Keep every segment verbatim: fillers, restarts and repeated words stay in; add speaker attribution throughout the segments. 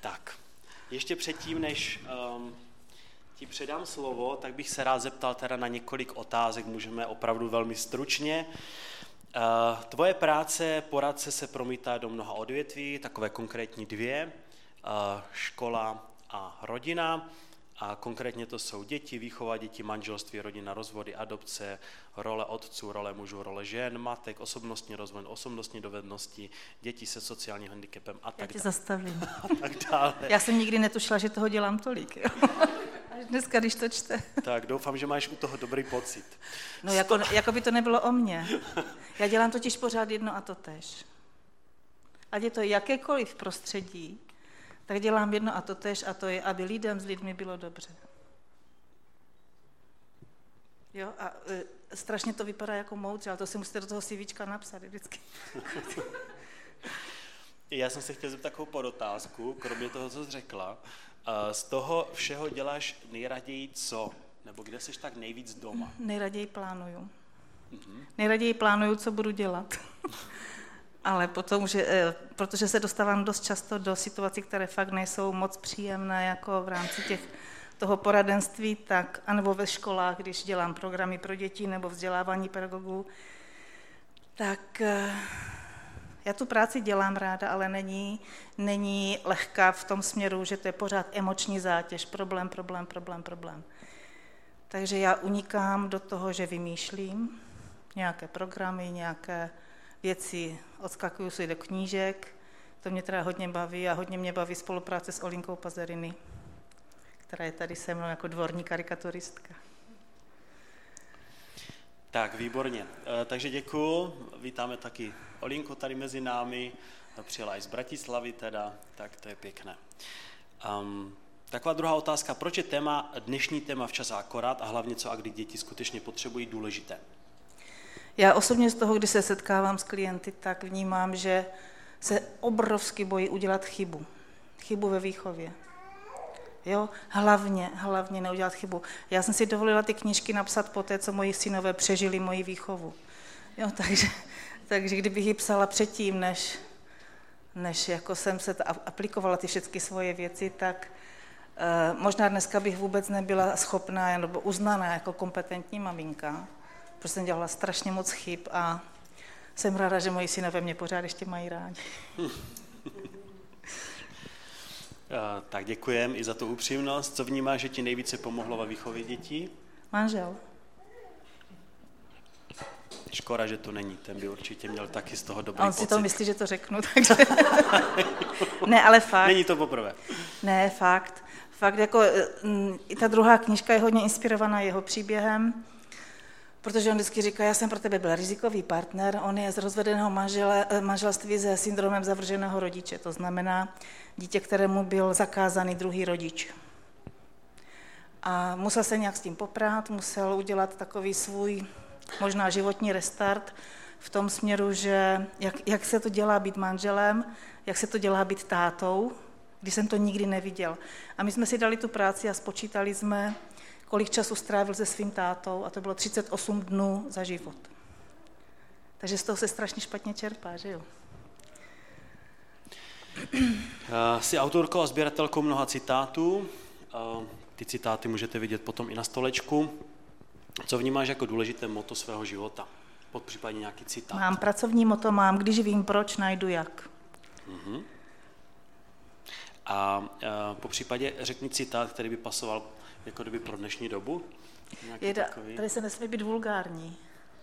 Speaker 1: Tak, ještě předtím, než um, ti předám slovo, tak bych se rád zeptal teda na několik otázek, můžeme opravdu velmi stručně. Uh, tvoje práce, poradce se promítá do mnoha odvětví, takové konkrétní dvě, uh, škola a rodina. A konkrétně to jsou děti, výchova dětí, manželství, rodina, rozvody, adopce, role otců, role mužů, role žen, matek, osobnostní rozvoj, osobnostní dovednosti, děti se sociálním handicapem a tak dále.
Speaker 2: Já tě zastavím.
Speaker 1: A tak dále.
Speaker 2: Já jsem nikdy netušila, že toho dělám tolik. Jo. Až dneska, když to čte.
Speaker 1: Tak doufám, že máš u toho dobrý pocit.
Speaker 2: No jako, jako by to nebylo o mně. Já dělám totiž pořád jedno a to též. Ať je to jakékoliv prostředí, tak dělám jedno a to též, a to je, aby lidem s lidmi bylo dobře. Jo, a e, strašně to vypadá jako moudře, ale to si musíte do toho CVčka napsat vždycky.
Speaker 1: Já jsem se chtěl zeptat takovou podotázku, kromě toho, co jsi řekla. Z toho všeho děláš nejraději co? Nebo kde jsi tak nejvíc doma?
Speaker 2: Nejraději plánuju. Mm-hmm. Nejraději plánuju, co budu dělat. Ale potom, že, protože se dostávám dost často do situací, které fakt nejsou moc příjemné, jako v rámci těch, toho poradenství, tak, anebo ve školách, když dělám programy pro děti nebo vzdělávání pedagogů, tak já tu práci dělám ráda, ale není, není lehká v tom směru, že to je pořád emoční zátěž, problém, problém, problém, problém. Takže já unikám do toho, že vymýšlím nějaké programy, nějaké věci, odskakuju si do knížek, to mě teda hodně baví a hodně mě baví spolupráce s Olinkou Pazeriny, která je tady se mnou jako dvorní karikaturistka.
Speaker 1: Tak, výborně. E, takže děkuju, vítáme taky Olinku tady mezi námi, přijela i z Bratislavy teda, tak to je pěkné. Um, taková druhá otázka, proč je téma, dnešní téma včas a akorát a hlavně co a kdy děti skutečně potřebují důležité?
Speaker 2: Já osobně z toho, když se setkávám s klienty, tak vnímám, že se obrovsky bojí udělat chybu. Chybu ve výchově. Jo, hlavně, hlavně neudělat chybu. Já jsem si dovolila ty knížky napsat po té, co moji synové přežili moji výchovu. Jo, takže, takže kdybych ji psala předtím, než, než jako jsem se aplikovala ty všechny svoje věci, tak eh, možná dneska bych vůbec nebyla schopná nebo uznaná jako kompetentní maminka, protože jsem dělala strašně moc chyb a jsem ráda, že moji synové mě pořád ještě mají rádi.
Speaker 1: Tak děkujem i za tu upřímnost. Co vnímáš, že ti nejvíce pomohlo ve výchově dětí?
Speaker 2: Manžel.
Speaker 1: Škoda, že to není, ten by určitě měl taky z toho dobrý
Speaker 2: a on
Speaker 1: pocit.
Speaker 2: si to myslí, že to řeknu, takže... Ne, ale fakt.
Speaker 1: Není to poprvé.
Speaker 2: Ne, fakt. Fakt jako, i ta druhá knížka je hodně inspirovaná jeho příběhem, protože on vždycky říká, já jsem pro tebe byl rizikový partner, on je z rozvedeného manžele, manželství se syndromem zavrženého rodiče, to znamená dítě, kterému byl zakázaný druhý rodič. A musel se nějak s tím poprát, musel udělat takový svůj možná životní restart v tom směru, že jak, jak se to dělá být manželem, jak se to dělá být tátou, když jsem to nikdy neviděl. A my jsme si dali tu práci a spočítali jsme, kolik času strávil se svým tátou, a to bylo třicet osm dnů za život. Takže z toho se strašně špatně čerpá, že jo?
Speaker 1: Uh, jsi autorkou a sběratelkou mnoha citátů. Uh, ty citáty můžete vidět potom i na stolečku. Co vnímáš jako důležité motto svého života? Pod případně nějaký citát.
Speaker 2: Mám pracovní motto, mám, když vím proč, najdu jak. Uh-huh.
Speaker 1: A uh, po případě řekni citát, který by pasoval jako kdyby pro dnešní dobu?
Speaker 2: Jeda, tady se nesmí být vulgární.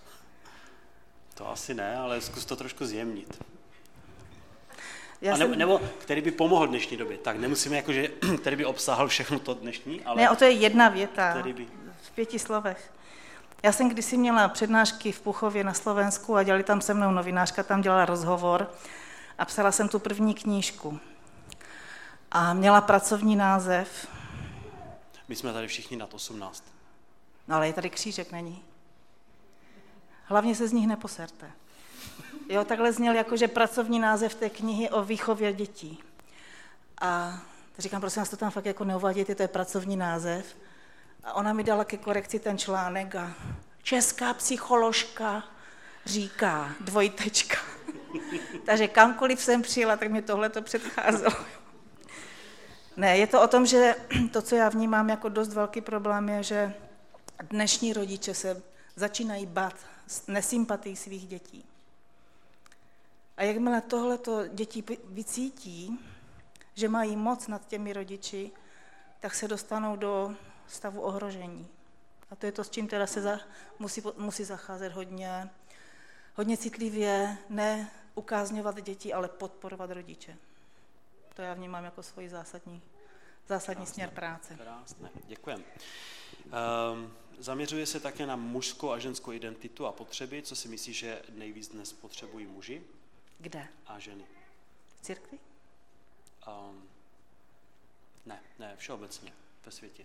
Speaker 1: To asi ne, ale zkus to trošku zjemnit.
Speaker 2: Já
Speaker 1: A nebo,
Speaker 2: jsem...
Speaker 1: nebo který by pomohl dnešní době. Tak nemusíme jakože, který by obsáhl všechno to dnešní, ale...
Speaker 2: Ne, o to je jedna věta,
Speaker 1: by...
Speaker 2: v pěti slovech. Já jsem kdysi měla přednášky v Puchově na Slovensku a dělali tam se mnou novinářka, tam dělala rozhovor a psala jsem tu první knížku. A měla pracovní název.
Speaker 1: My jsme tady všichni nad osmnáct.
Speaker 2: No ale je tady křížek, není. Hlavně se z nich neposerte. Jo, takhle zněl jakože pracovní název té knihy o výchově dětí. A říkám, prosím vás, to tam fakt jako neuvádějte, to je pracovní název. A ona mi dala ke korekci ten článek a česká psycholožka říká dvojtečka. Takže kamkoliv jsem přijela, tak mě tohle to předcházelo. Ne, je to o tom, že to, co já vnímám jako dost velký problém, je, že dnešní rodiče se začínají bát nesympatii svých dětí. A jakmile tohleto děti vycítí, že mají moc nad těmi rodiči, tak se dostanou do stavu ohrožení. A to je to, s čím teda se za, musí, musí zacházet hodně, hodně citlivě, ne ukázňovat děti, ale podporovat rodiče. To já vnímám jako svůj zásadní, zásadní
Speaker 1: Krásné,
Speaker 2: směr práce.
Speaker 1: Krásné, děkujem. Um, zaměřuje se také na mužskou a ženskou identitu a potřeby. Co si myslíš, že nejvíc dnes potřebují muži?
Speaker 2: Kde?
Speaker 1: A ženy?
Speaker 2: V církvi?
Speaker 1: Um, ne, ne, všeobecně, ve světě.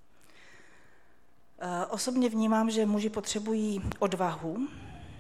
Speaker 2: Osobně vnímám, že muži potřebují odvahu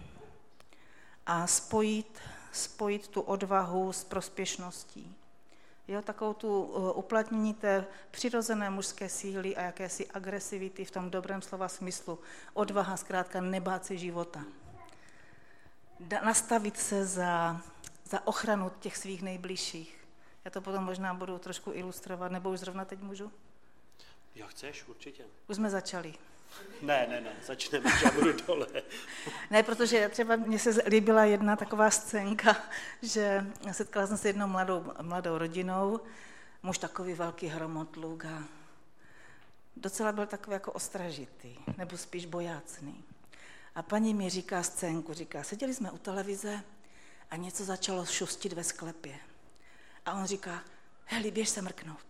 Speaker 2: a spojit, spojit tu odvahu s prospěšností. Jo, takovou tu uplatnění té přirozené mužské síly a jakési agresivity v tom dobrém slova smyslu. Odvaha zkrátka nebát se života. Da, nastavit se za, za ochranu těch svých nejbližších. Já to potom možná budu trošku ilustrovat, nebo už zrovna teď můžu?
Speaker 1: Jo, chceš, určitě.
Speaker 2: Už jsme začali.
Speaker 1: Ne, ne, ne, začneme, já budu dole.
Speaker 2: Ne, protože třeba mně se líbila jedna taková scénka, že setkala jsem se jednou mladou, mladou rodinou, muž takový velký hromotluk a docela byl takový jako ostražitý, nebo spíš bojácný. A paní mi říká scénku, říká, seděli jsme u televize a něco začalo šustit ve sklepě. A on říká, heli, běž se mrknout.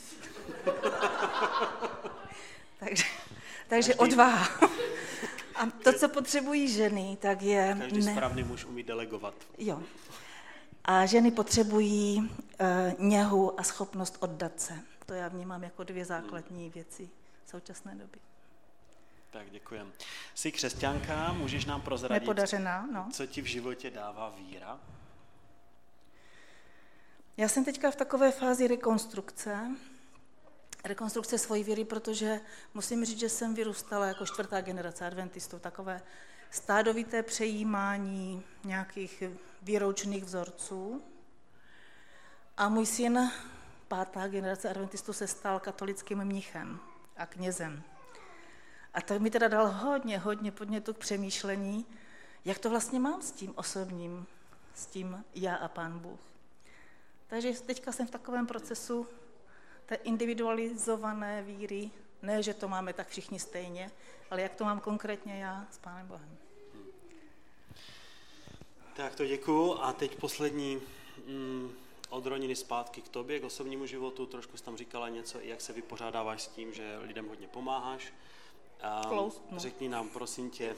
Speaker 2: Takže... Takže Každý... odvaha. A to, co potřebují ženy, tak je...
Speaker 1: Každý ne... správný muž umí delegovat.
Speaker 2: Jo. A ženy potřebují uh, něhu a schopnost oddat se. To já vnímám jako dvě základní hmm. věci současné doby.
Speaker 1: Tak děkujem. Jsi křesťanka, můžeš nám prozradit,
Speaker 2: Nepodařená, no.
Speaker 1: co ti v životě dává víra?
Speaker 2: Já jsem teďka v takové fázi rekonstrukce, rekonstrukce svojí víry, protože musím říct, že jsem vyrůstala jako čtvrtá generace adventistů, takové stádovité přejímání nějakých výroučných vzorců. A můj syn, pátá generace adventistů, se stal katolickým mnichem a knězem. A tak mi teda dal hodně, hodně podnětu k přemýšlení, jak to vlastně mám s tím osobním, s tím já a Pán Bůh. Takže teďka jsem v takovém procesu té individualizované víry, ne, že to máme tak všichni stejně, ale jak to mám konkrétně já s Pánem Bohem.
Speaker 1: Tak to děkuju a teď poslední mm, od rodiny zpátky k tobě, k osobnímu životu. Trošku jsi tam říkala něco, jak se vypořádáváš s tím, že lidem hodně pomáháš. Um, řekni nám, prosím tě.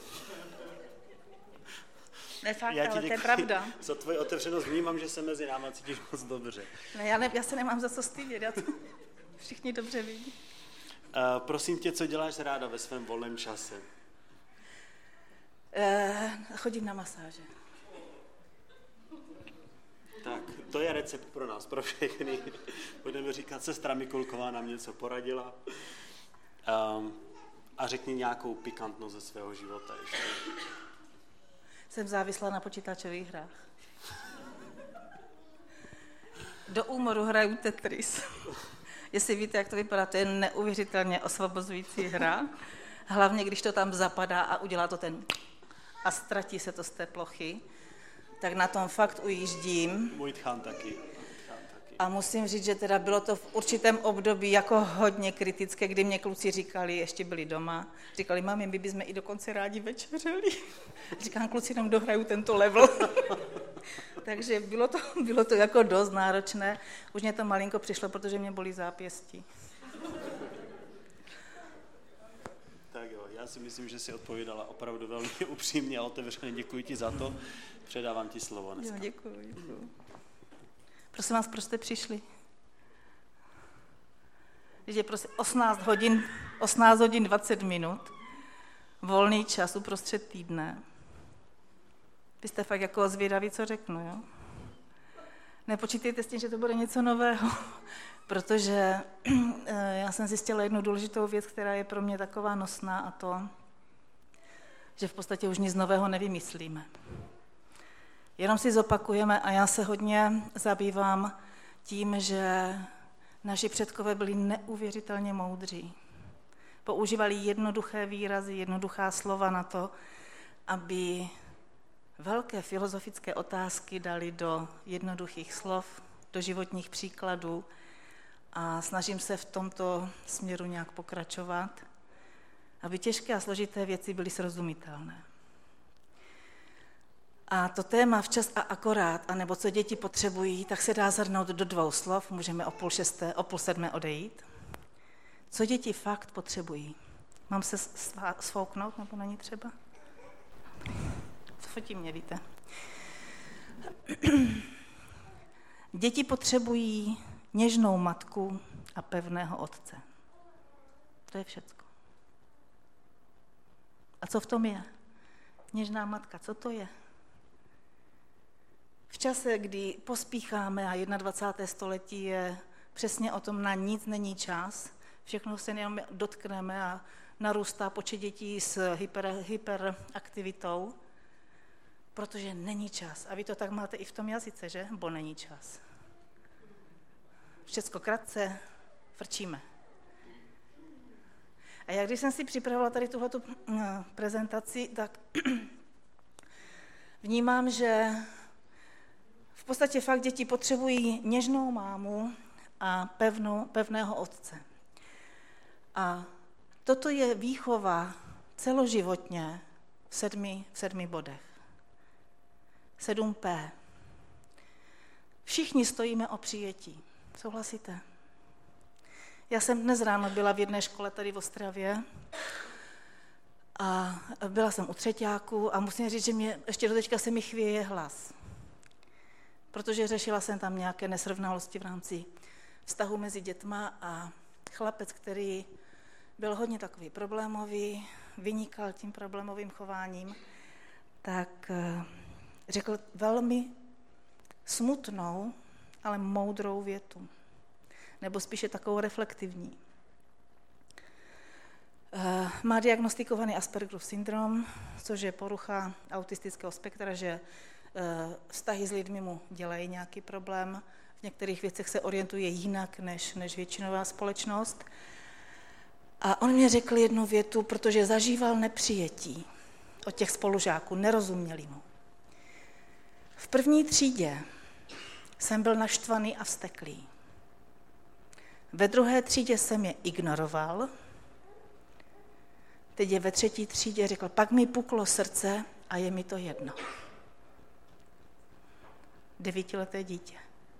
Speaker 2: Ne, fakt, ale to je pravda.
Speaker 1: Za tvoji otevřenost vnímám, že se mezi náma cítíš moc dobře.
Speaker 2: Ne, já, ne, já se nemám za co stydět, já to všichni dobře vidí.
Speaker 1: Uh, prosím tě, co děláš ráda ve svém volném čase?
Speaker 2: Uh, chodím na masáže.
Speaker 1: Tak, to je recept pro nás, pro všechny. Budeme říkat, sestra Mikulková nám něco poradila. Um, a řekni nějakou pikantnost ze svého života ještě.
Speaker 2: Jsem závislá na počítačových hrách. Do úmoru hraju Tetris. Jestli víte, jak to vypadá, to je neuvěřitelně osvobozující hra. Hlavně, když to tam zapadá a udělá to ten a ztratí se to z té plochy, tak na tom fakt ujíždím.
Speaker 1: Můj tchán taky.
Speaker 2: A musím říct, že teda bylo to v určitém období jako hodně kritické, kdy mě kluci říkali, ještě byli doma, říkali, mami, my bychom i dokonce rádi večeřeli. Říkám, kluci, nám dohraju tento level. Takže bylo to, bylo to jako dost náročné. Už mě to malinko přišlo, protože mě bolí zápěstí.
Speaker 1: Tak jo, já si myslím, že jsi odpovídala opravdu velmi upřímně a otevřeně. Děkuji ti za to. Předávám ti slovo dneska.
Speaker 2: Jo, děkuji, děkuji. Prosím vás, proč jste přišli? Když je prostě osmnáct hodin, osmnáct hodin dvacet minut, volný čas uprostřed týdne. Vy jste fakt jako zvědaví, co řeknu, jo? Nepočítejte s tím, že to bude něco nového, protože já jsem zjistila jednu důležitou věc, která je pro mě taková nosná, a to, že v podstatě už nic nového nevymyslíme. Jenom si zopakujeme a já se hodně zabývám tím, že Naši předkové byli neuvěřitelně moudří. Používali jednoduché výrazy, jednoduchá slova na to, aby velké filozofické otázky dali do jednoduchých slov, do životních příkladů a snažím se v tomto směru nějak pokračovat, aby těžké a složité věci byly srozumitelné. A to téma včas a akorát, anebo co děti potřebují, tak se dá shrnout do dvou slov, můžeme o půl šesté, o půl sedmé odejít. Co děti fakt potřebují? Mám se svouknout, nebo není třeba? Fotí mě, víte. Děti potřebují něžnou matku a pevného otce. To je všecko. A co v tom je? Něžná matka, co to je? V čase, kdy pospícháme a dvacáté první století je přesně o tom, na nic není čas, všechno se jenom dotkneme a narůstá počet dětí s hyper, hyperaktivitou, protože není čas. A vy to tak máte i v tom jazyce, že? Bo není čas. Všecko krátce, frčíme. A já když jsem si připravila tady tuhletu prezentaci, tak vnímám, že v podstatě fakt děti potřebují něžnou mámu a pevnou, pevného otce. A toto je výchova celoživotně v sedmi, v sedmi bodech. sedm P. Všichni stojíme o přijetí. Souhlasíte? Já jsem dnes ráno byla v jedné škole tady v Ostravě a byla jsem u třeťáků a musím říct, že mě ještě do teďka se mi chvěje hlas. Protože řešila jsem tam nějaké nesrovnalosti v rámci vztahu mezi dětma a chlapec, který byl hodně takový problémový, vynikal tím problémovým chováním, tak řekl velmi smutnou, ale moudrou větu. Nebo spíše takovou reflektivní. Má diagnostikovaný Aspergerův syndrom, což je porucha autistického spektra, že vztahy s lidmi mu dělají nějaký problém, v některých věcech se orientuje jinak než, než většinová společnost. A on mě řekl jednu větu, protože zažíval nepřijetí od těch spolužáků, nerozuměli mu. V první třídě jsem byl naštvaný a vzteklý. Ve druhé třídě jsem je ignoroval, teď je ve třetí třídě, řekl, pak mi puklo srdce a je mi to jedno. Devítileté dítě.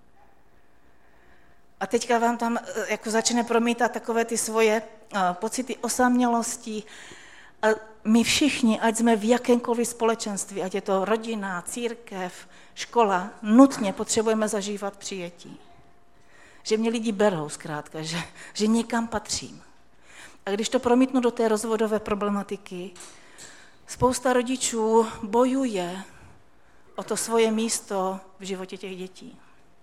Speaker 2: A teďka vám tam jako začne promítat takové ty svoje uh, pocity osamělosti. A my všichni, ať jsme v jakémkoliv společenství, ať je to rodina, církev, škola, nutně potřebujeme zažívat přijetí. Že mě lidi berou zkrátka, že, že někam patřím. A když to promítnu do té rozvodové problematiky, spousta rodičů bojuje o to svoje místo v životě těch dětí.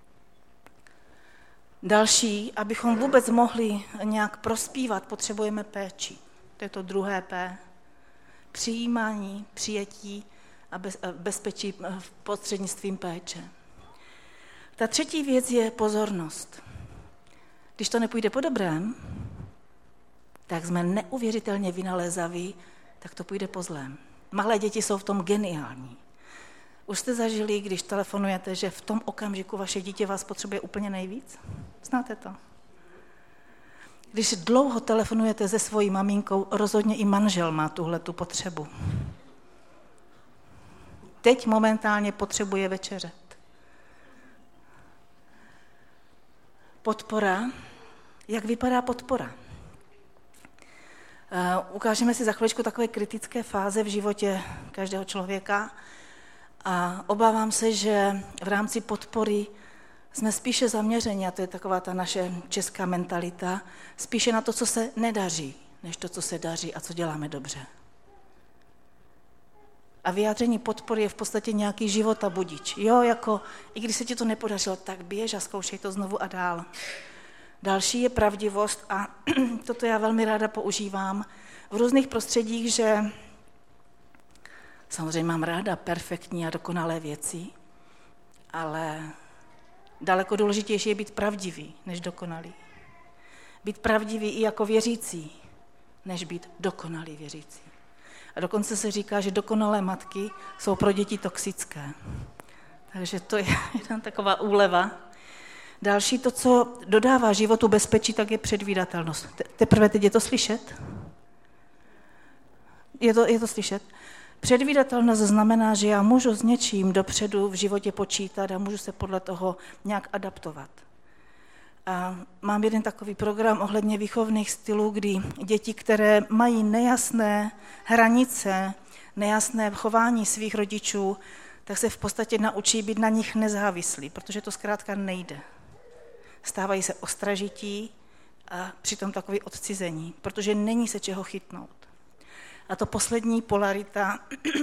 Speaker 2: Další, abychom vůbec mohli nějak prospívat, potřebujeme péči. To je to druhé P. Přijímání, přijetí a bez, bezpečí prostřednictvím péče. Ta třetí věc je pozornost. Když to nepůjde po dobrém, tak jsme neuvěřitelně vynalézaví, tak to půjde po zlém. Malé děti jsou v tom geniální. Už jste zažili, když telefonujete, že v tom okamžiku vaše dítě vás potřebuje úplně nejvíc? Znáte to? Když dlouho telefonujete se svojí maminkou, rozhodně i manžel má tuhletu potřebu. Teď momentálně potřebuje večeřet. Podpora. Jak vypadá podpora? Uh, ukážeme si za chviličku takové kritické fáze v životě každého člověka a obávám se, že v rámci podpory jsme spíše zaměřeni, a to je taková ta naše česká mentalita, spíše na to, co se nedaří, než to, co se daří a co děláme dobře. A vyjádření podpory je v podstatě nějaký životabudič. Jo, jako, i když se ti to nepodařilo, tak běž a zkoušej to znovu a dál. Další je pravdivost a toto já velmi ráda používám v různých prostředích, že samozřejmě mám ráda perfektní a dokonalé věci, ale Daleko důležitější je být pravdivý, než dokonalý. Být pravdivý i jako věřící, než být dokonalý věřící. A dokonce se říká, že dokonalé matky jsou pro děti toxické. Takže to je jedna taková úleva. Další, to, co dodává životu bezpečí, tak je předvídatelnost. Teprve teď je to slyšet? Je to, je to slyšet? Předvídatelnost znamená, že já můžu s něčím dopředu v životě počítat a můžu se podle toho nějak adaptovat. A mám jeden takový program ohledně výchovných stylů, kdy děti, které mají nejasné hranice, nejasné chování svých rodičů, tak se v podstatě naučí být na nich nezávislí, protože to zkrátka nejde. Stávají se ostražití a přitom takový odcizení, protože není se čeho chytnout. A to poslední polarita,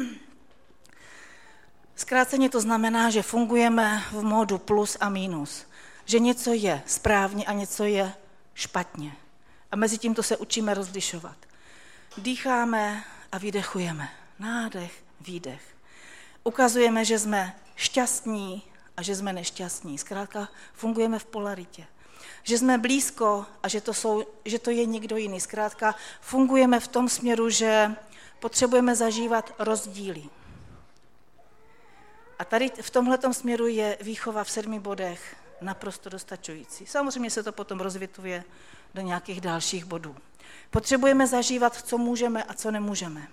Speaker 2: zkráceně to znamená, že fungujeme v módu plus a minus, že něco je správně a něco je špatně. A mezi tím to se učíme rozlišovat. Dýcháme a vydechujeme. Nádech, výdech. Ukazujeme, že jsme šťastní a že jsme nešťastní. Zkrátka fungujeme v polaritě. Že jsme blízko a že to, jsou, že to je někdo jiný. Zkrátka fungujeme v tom směru, že potřebujeme zažívat rozdíly. A tady v tomhletom směru je výchova v sedmi bodech naprosto dostačující. Samozřejmě se to potom rozvětvuje do nějakých dalších bodů. Potřebujeme zažívat, co můžeme a co nemůžeme.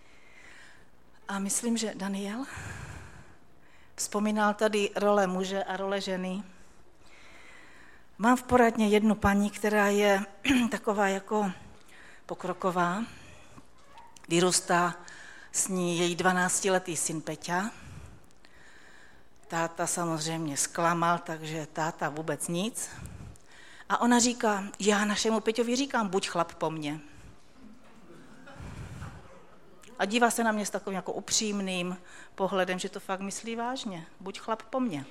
Speaker 2: A myslím, že Daniel vzpomínal tady role muže a role ženy. Mám v poradně jednu paní, která je taková jako pokroková. Vyrůstá s ní její dvanáctiletý syn Peťa. Táta samozřejmě zklamal, takže táta vůbec nic. A ona říká, já našemu Peťovi říkám, buď chlap po mně. A dívá se na mě s takovým jako upřímným pohledem, že to fakt myslí vážně. Buď chlap po mně.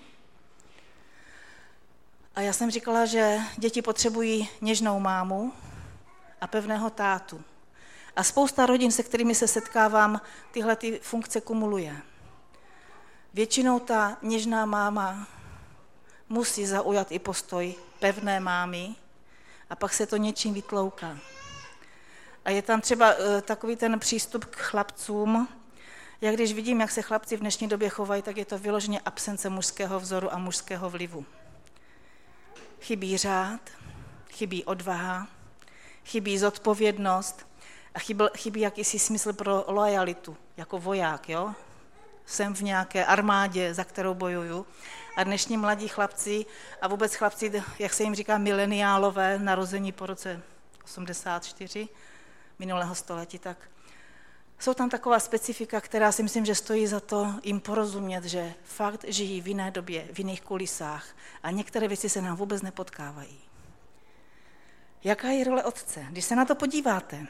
Speaker 2: A já jsem říkala, že děti potřebují něžnou mámu a pevného tátu. A spousta rodin, se kterými se setkávám, tyhle ty funkce kumuluje. Většinou ta něžná máma musí zaujat i postoj pevné mámy a pak se to něčím vytlouká. A je tam třeba takový ten přístup k chlapcům. Já když vidím, jak se chlapci v dnešní době chovají, tak je to vyloženě absence mužského vzoru a mužského vlivu. Chybí řád, chybí odvaha, chybí zodpovědnost a chybí, chybí jakýsi smysl pro lojalitu, jako voják, jo? Jsem v nějaké armádě, za kterou bojuju. A dnešní mladí chlapci a vůbec chlapci, jak se jim říká, mileniálové, narození po roce osmdesát čtyři minulého století, tak jsou tam taková specifika, která si myslím, že stojí za to jim porozumět, že fakt žijí v jiné době, v jiných kulisách a některé věci se nám vůbec nepotkávají. Jaká je role otce? Když se na to podíváte,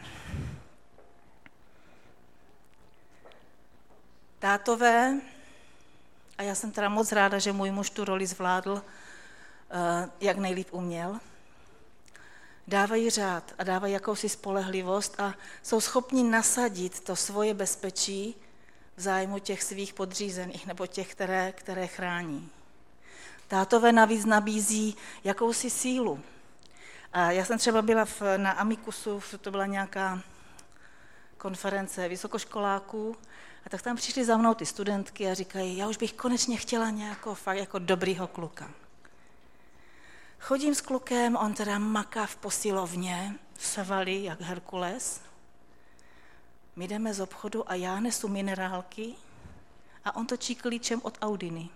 Speaker 2: tátové, a já jsem teda moc ráda, že můj muž tu roli zvládl, jak nejlíp uměl, dávají řád a dávají jakousi spolehlivost a jsou schopni nasadit to svoje bezpečí v zájmu těch svých podřízených nebo těch, které, které chrání. Tátové navíc nabízí jakousi sílu. A já jsem třeba byla v, na Amikusu, to byla nějaká konference vysokoškoláků, a tak tam přišli za mnou ty studentky a říkají, já už bych konečně chtěla nějakou fakt jako dobrýho kluka. Chodím s klukem, on teda maká v posilovně, svalí jak Herkules. My jdeme z obchodu a já nesu minerálky a on točí klíčem od Audiny.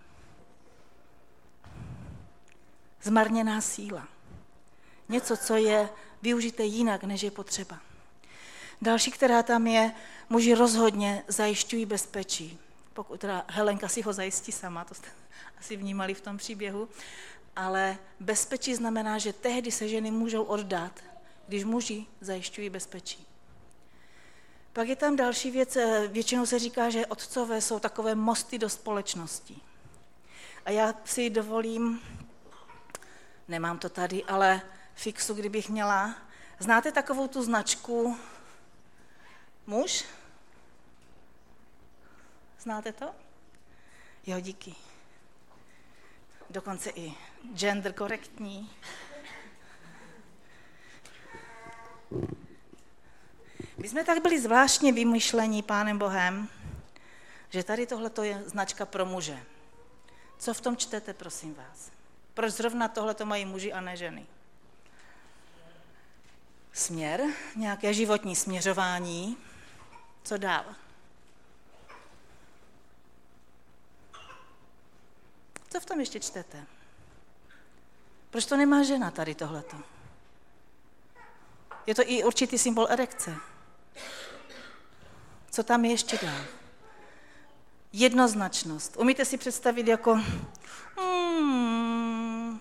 Speaker 2: Zmarněná síla. Něco, co je využité jinak, než je potřeba. Další, která tam je, muži rozhodně zajišťují bezpečí. Pokud teda Helenka si ho zajistí sama, to jste asi vnímali v tom příběhu, ale bezpečí znamená, že tehdy se ženy můžou oddat, když muži zajišťují bezpečí. Pak je tam další věc, většinou se říká, že otcové jsou takové mosty do společnosti. A já si dovolím, nemám to tady, ale fixu, kdybych měla. Znáte takovou tu značku muž? Znáte to? Jo, díky. Dokonce i gender korektní. My jsme tak byli zvláštně vymyšlení Pánem Bohem, že tady tohleto je značka pro muže. Co v tom čtete, prosím vás? Proč zrovna tohleto mají muži a ne ženy? Směr, nějaké životní směřování. Co dál? Co v tom ještě čtete? Proč to nemá žena tady tohleto? Je to i určitý symbol erekce. Co tam je ještě dál? Jednoznačnost. Umíte si představit jako... Hmm,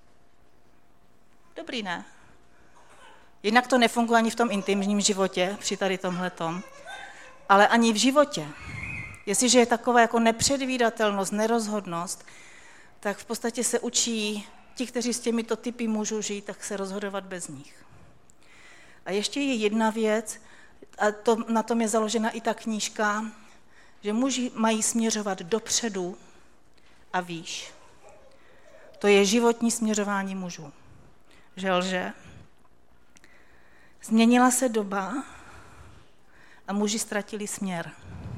Speaker 2: dobrý, ne? Jednak to nefunguje ani v tom intimním životě, při tady tomhletom, ale ani v životě. Jestliže je taková jako nepředvídatelnost, nerozhodnost, tak v podstatě se učí ti, kteří s těmito typy mužů žijí, tak se rozhodovat bez nich. A ještě je jedna věc, a to, na tom je založena i ta knížka, že muži mají směřovat dopředu a výš. To je životní směřování mužů. Že lže? Změnila se doba a muži ztratili směr.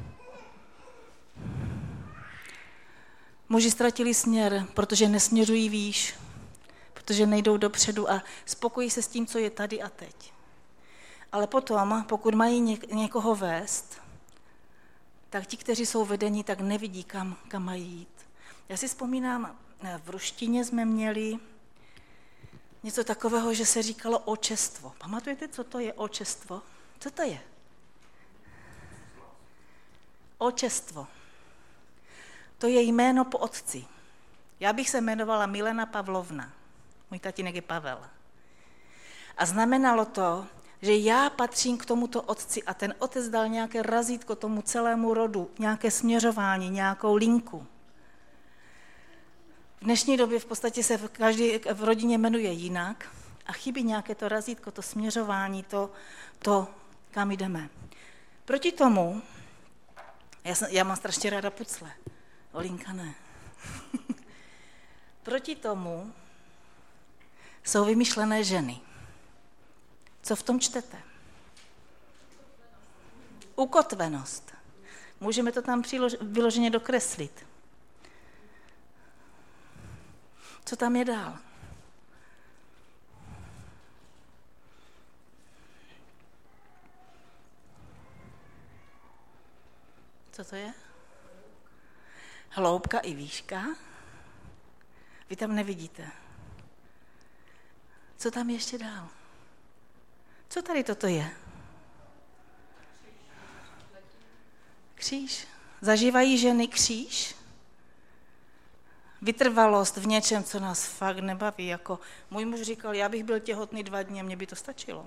Speaker 2: Muži ztratili směr, protože nesměřují výš, protože nejdou dopředu a spokojí se s tím, co je tady a teď. Ale potom, pokud mají někoho vést, tak ti, kteří jsou vedení, tak nevidí, kam, kam mají jít. Já si vzpomínám, v ruštině jsme měli něco takového, že se říkalo očestvo. Pamatujete, co to je očestvo? Co to je? Očestvo. To je jméno po otci. Já bych se jmenovala Milena Pavlovna. Můj tatínek je Pavel. A znamenalo to, že já patřím k tomuto otci a ten otec dal nějaké razítko tomu celému rodu, nějaké směřování, nějakou linku. V dnešní době v podstatě se každý v rodině jmenuje jinak a chybí nějaké to razítko, to směřování, to, to kam jdeme. Proti tomu, já, jsem, já mám strašně ráda pucle, Olinka ne. Proti tomu jsou vymyšlené ženy. Co v tom čtete? Ukotvenost. Můžeme to tam přilož, vyloženě dokreslit. Co tam je dál? Co to je? Hloubka i výška. Vy tam nevidíte. Co tam ještě dál? Co tady toto je? Kříž. Zažívají ženy kříž? Vytrvalost v něčem, co nás fakt nebaví. Jako můj muž říkal, já bych byl těhotný dva dny a mně by to stačilo.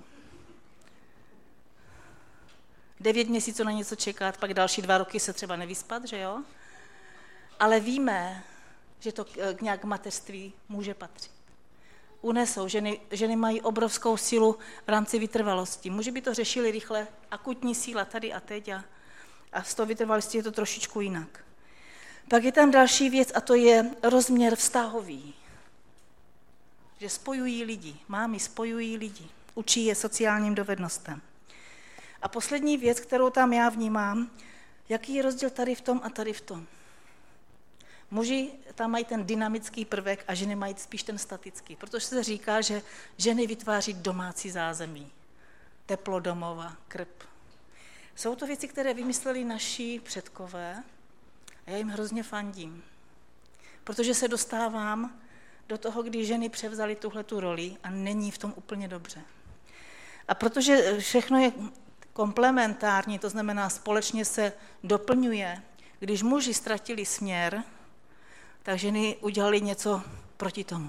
Speaker 2: Devět měsíců na něco čekat, pak další dva roky se třeba nevyspat, že jo? Ale víme, že to k nějak mateřství může patřit. Unesou, ženy, ženy mají obrovskou sílu v rámci vytrvalosti. Muži by to řešili rychle, akutní síla tady a teď a, a z toho vytrvalosti je to trošičku jinak. Pak je tam další věc a to je rozměr vztahový. Že spojují lidi, mámy spojují lidi, učí je sociálním dovednostem. A poslední věc, kterou tam já vnímám, jaký je rozdíl tady v tom a tady v tom. Muži tam mají ten dynamický prvek a ženy mají spíš ten statický, protože se říká, že ženy vytváří domácí zázemí, teplo domova, krb. Jsou to věci, které vymysleli naši předkové a já jim hrozně fandím, protože se dostávám do toho, kdy ženy převzaly tuhletu roli a není v tom úplně dobře. A protože všechno je komplementární, to znamená společně se doplňuje, když muži ztratili směr, tak ženy udělali něco proti tomu.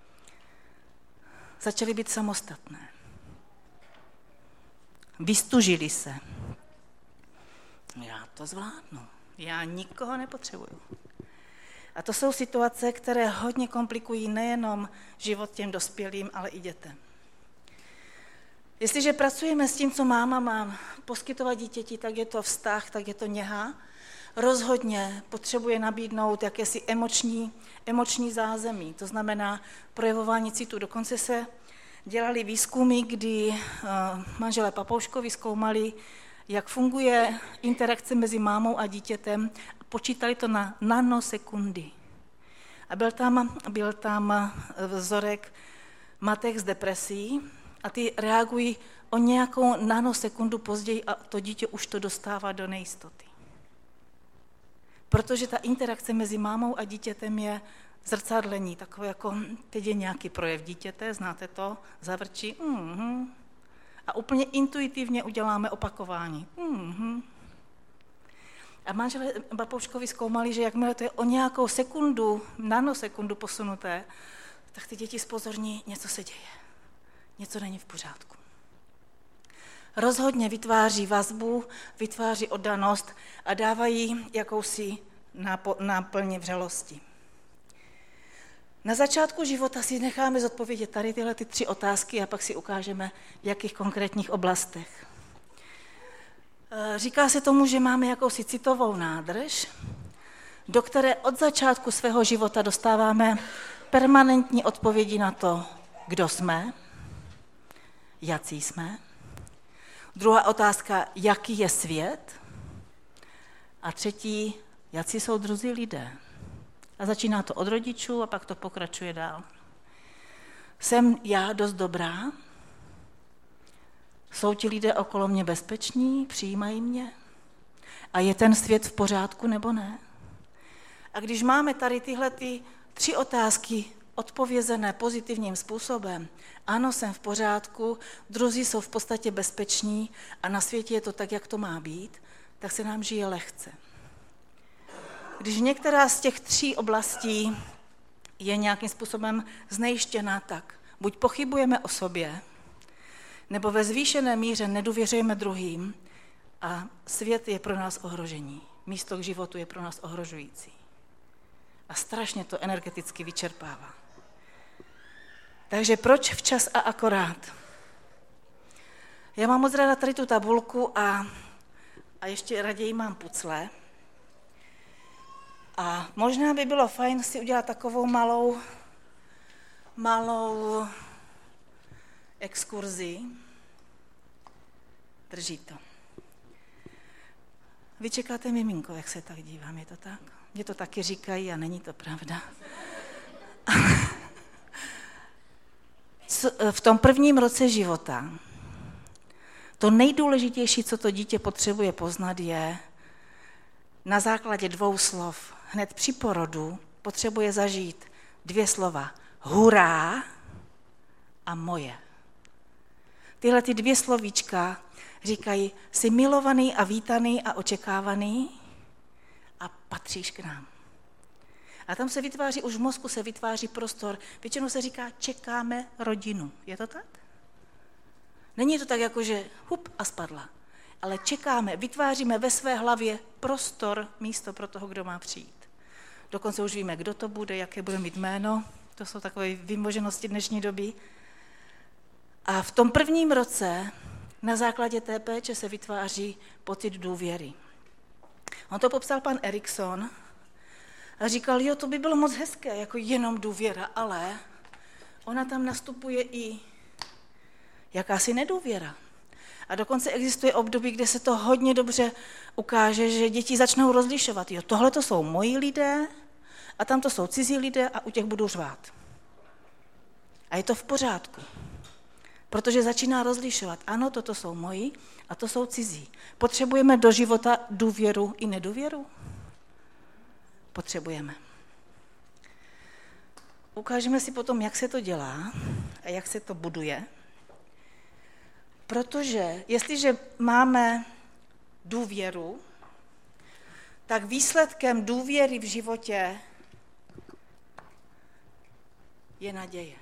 Speaker 2: Začaly být samostatné. Vystužili se. Já to zvládnu. Já nikoho nepotřebuju. A to jsou situace, které hodně komplikují nejenom život těm dospělým, ale i dětem. Jestliže pracujeme s tím, co máma má poskytovat dítěti, tak je to vztah, tak je to něha. rozhodně potřebuje nabídnout jakési emoční, emoční zázemí, to znamená projevování citu. Dokonce se dělali výzkumy, kdy manželé Papouškovi zkoumali, jak funguje interakce mezi mámou a dítětem, počítali to na nanosekundy. A byl tam, byl tam vzorek matek s depresí a ty reagují o nějakou nanosekundu později a to dítě už to dostává do nejistoty. Protože ta interakce mezi mámou a dítětem je zrcadlení, takové jako, teď je nějaký projev dítěte, znáte to, zavrčí, mm-hmm. A úplně intuitivně uděláme opakování. Mm-hmm. A manželé Papouškovi zkoumali, že jakmile to je o nějakou sekundu, nanosekundu posunuté, tak ty děti zpozorní, něco se děje, něco není v pořádku. Rozhodně vytváří vazbu, vytváří oddanost a dávají jakousi náplň vřelosti. Na začátku života si necháme zodpovědět tady tyhle ty tři otázky a pak si ukážeme, v jakých konkrétních oblastech. Říká se tomu, že máme jakousi citovou nádrž, do které od začátku svého života dostáváme permanentní odpovědi na to, kdo jsme, jací jsme. Druhá otázka, jaký je svět. A třetí, jací jsou druzí lidé. A začíná to od rodičů a pak to pokračuje dál. Jsem já dost dobrá? Jsou ti lidé okolo mě bezpeční? Přijímají mě? A je ten svět v pořádku nebo ne? A když máme tady tyhle ty tři otázky odpovězené pozitivním způsobem, ano, jsem v pořádku, druzí jsou v podstatě bezpeční a na světě je to tak, jak to má být, tak se nám žije lehce. Když některá z těch tří oblastí je nějakým způsobem znejištěná, tak buď pochybujeme o sobě, nebo ve zvýšené míře nedůvěřujeme druhým a svět je pro nás ohrožení. Místo k životu je pro nás ohrožující. A strašně to energeticky vyčerpává. Takže proč včas a akorát? Já mám moc ráda tady tu tabulku a, a ještě raději mám pucle. A možná by bylo fajn si udělat takovou malou, malou exkurzi. Drží to. Vy čekáte miminko, jak se tak dívám, je to tak? Mně to taky říkají a není to pravda. V tom prvním roce života to nejdůležitější, co to dítě potřebuje poznat, je na základě dvou slov. Hned při porodu potřebuje zažít dvě slova. Hurá a moje. Tyhle ty dvě slovíčka říkají, jsi milovaný a vítaný a očekávaný a patříš k nám. A tam se vytváří, už v mozku se vytváří prostor. Většinou se říká, čekáme rodinu. Je to tak? Není to tak, jako že hup a spadla. Ale čekáme, vytváříme ve své hlavě prostor, místo pro toho, kdo má přijít. Dokonce už víme, kdo to bude, jaké bude mít jméno. To jsou takové vymoženosti dnešní doby. A v tom prvním roce na základě té péče se vytváří pocit důvěry. On to popsal pan Erikson a říkal, jo, to by bylo moc hezké, jako jenom důvěra, ale ona tam nastupuje i jakási nedůvěra. A dokonce existuje období, kde se to hodně dobře ukáže, že děti začnou rozlišovat. Jo, tohle to jsou moji lidé a tam to jsou cizí lidé a u těch budu řvát. A je to v pořádku, protože začíná rozlišovat. Ano, toto jsou moji a to jsou cizí. Potřebujeme do života důvěru i nedůvěru? Potřebujeme. Ukážeme si potom, jak se to dělá a jak se to buduje. Protože jestliže máme důvěru, tak výsledkem důvěry v životě je naděje.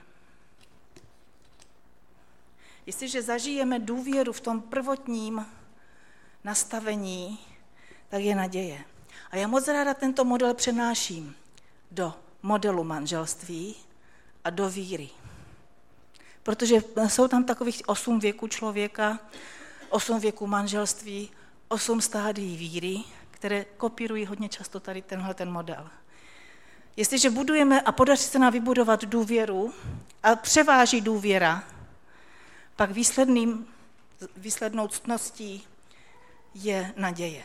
Speaker 2: Jestliže zažijeme důvěru v tom prvotním nastavení, tak je naděje. A já moc ráda tento model přenáším do modelu manželství a do víry. Protože jsou tam takových osm věků člověka, osm věků manželství, osm stádií víry, které kopírují hodně často tady tenhle ten model. Jestliže budujeme a podaří se nám vybudovat důvěru a převáží důvěra, pak výsledným, výslednou ctností je naděje.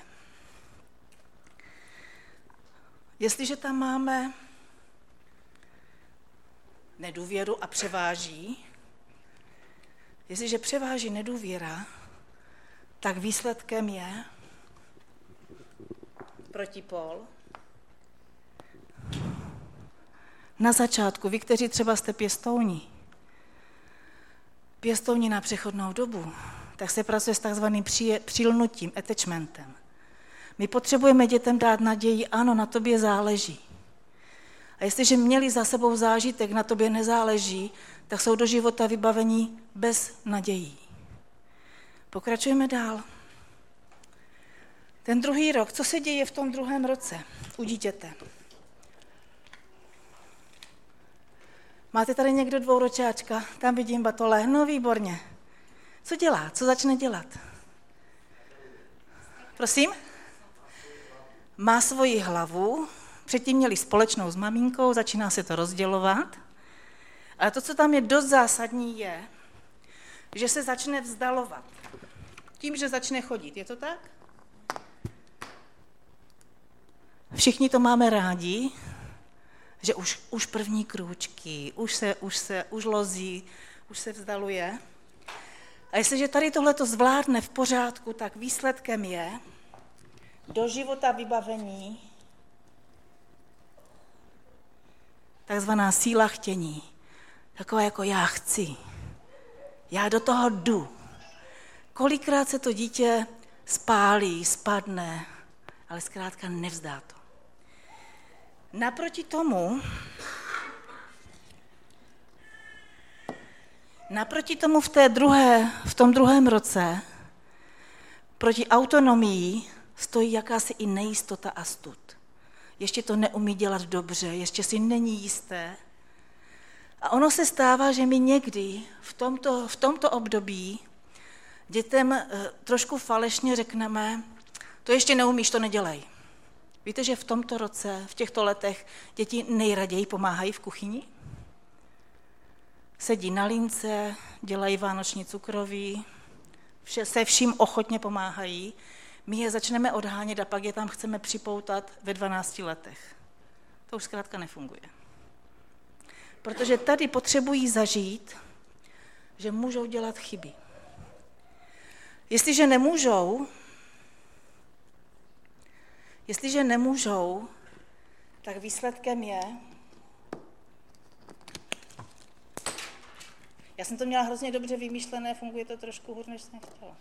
Speaker 2: Jestliže tam máme nedůvěru a převáží, jestliže převáží nedůvěra, tak výsledkem je protipól. Na začátku, vy, kteří třeba jste pěstouni, pěstouni na přechodnou dobu, tak se pracuje s takzvaným přilnutím, attachmentem. My potřebujeme dětem dát naději, ano, na tobě záleží. A jestliže měli za sebou zážitek, na tobě nezáleží, tak jsou do života vybavení bez nadějí. Pokračujeme dál. Ten druhý rok, co se děje v tom druhém roce u dítěte? Máte tady někdo dvouročáčka? Tam vidím batole. No výborně. Co dělá? Co začne dělat? Prosím? Má svoji hlavu, předtím měli společnou s maminkou, začíná se to rozdělovat. Ale to, co tam je dost zásadní, je, že se začne vzdalovat. Tím, že začne chodit. Je to tak? Všichni to máme rádi, že už, už první krůčky, už se, už se, už lozí, už se vzdaluje. A jestliže tady tohle to zvládne v pořádku, tak výsledkem je do života vybavení takzvaná síla chtění. Taková jako já chci, já do toho jdu. Kolikrát se to dítě spálí, spadne, ale zkrátka nevzdá to. Naproti tomu, naproti tomu v, té druhé, v tom druhém roce proti autonomii stojí jakási i nejistota a stud. Ještě to neumí dělat dobře, ještě si není jisté. A ono se stává, že my někdy v tomto, v tomto období dětem trošku falešně řekneme, to ještě neumíš, to nedělej. Víte, že v tomto roce, v těchto letech děti nejraději pomáhají v kuchyni? Sedí na lince, dělají vánoční cukroví, vše, se vším ochotně pomáhají. My je začneme odhánět a pak je tam chceme připoutat ve dvanácti letech. To už zkrátka nefunguje. Protože tady potřebují zažít, že můžou dělat chyby. Jestliže nemůžou, jestliže nemůžou, tak výsledkem je, já jsem to měla hrozně dobře vymyšlené, funguje to trošku hůř, než jsem chtěla.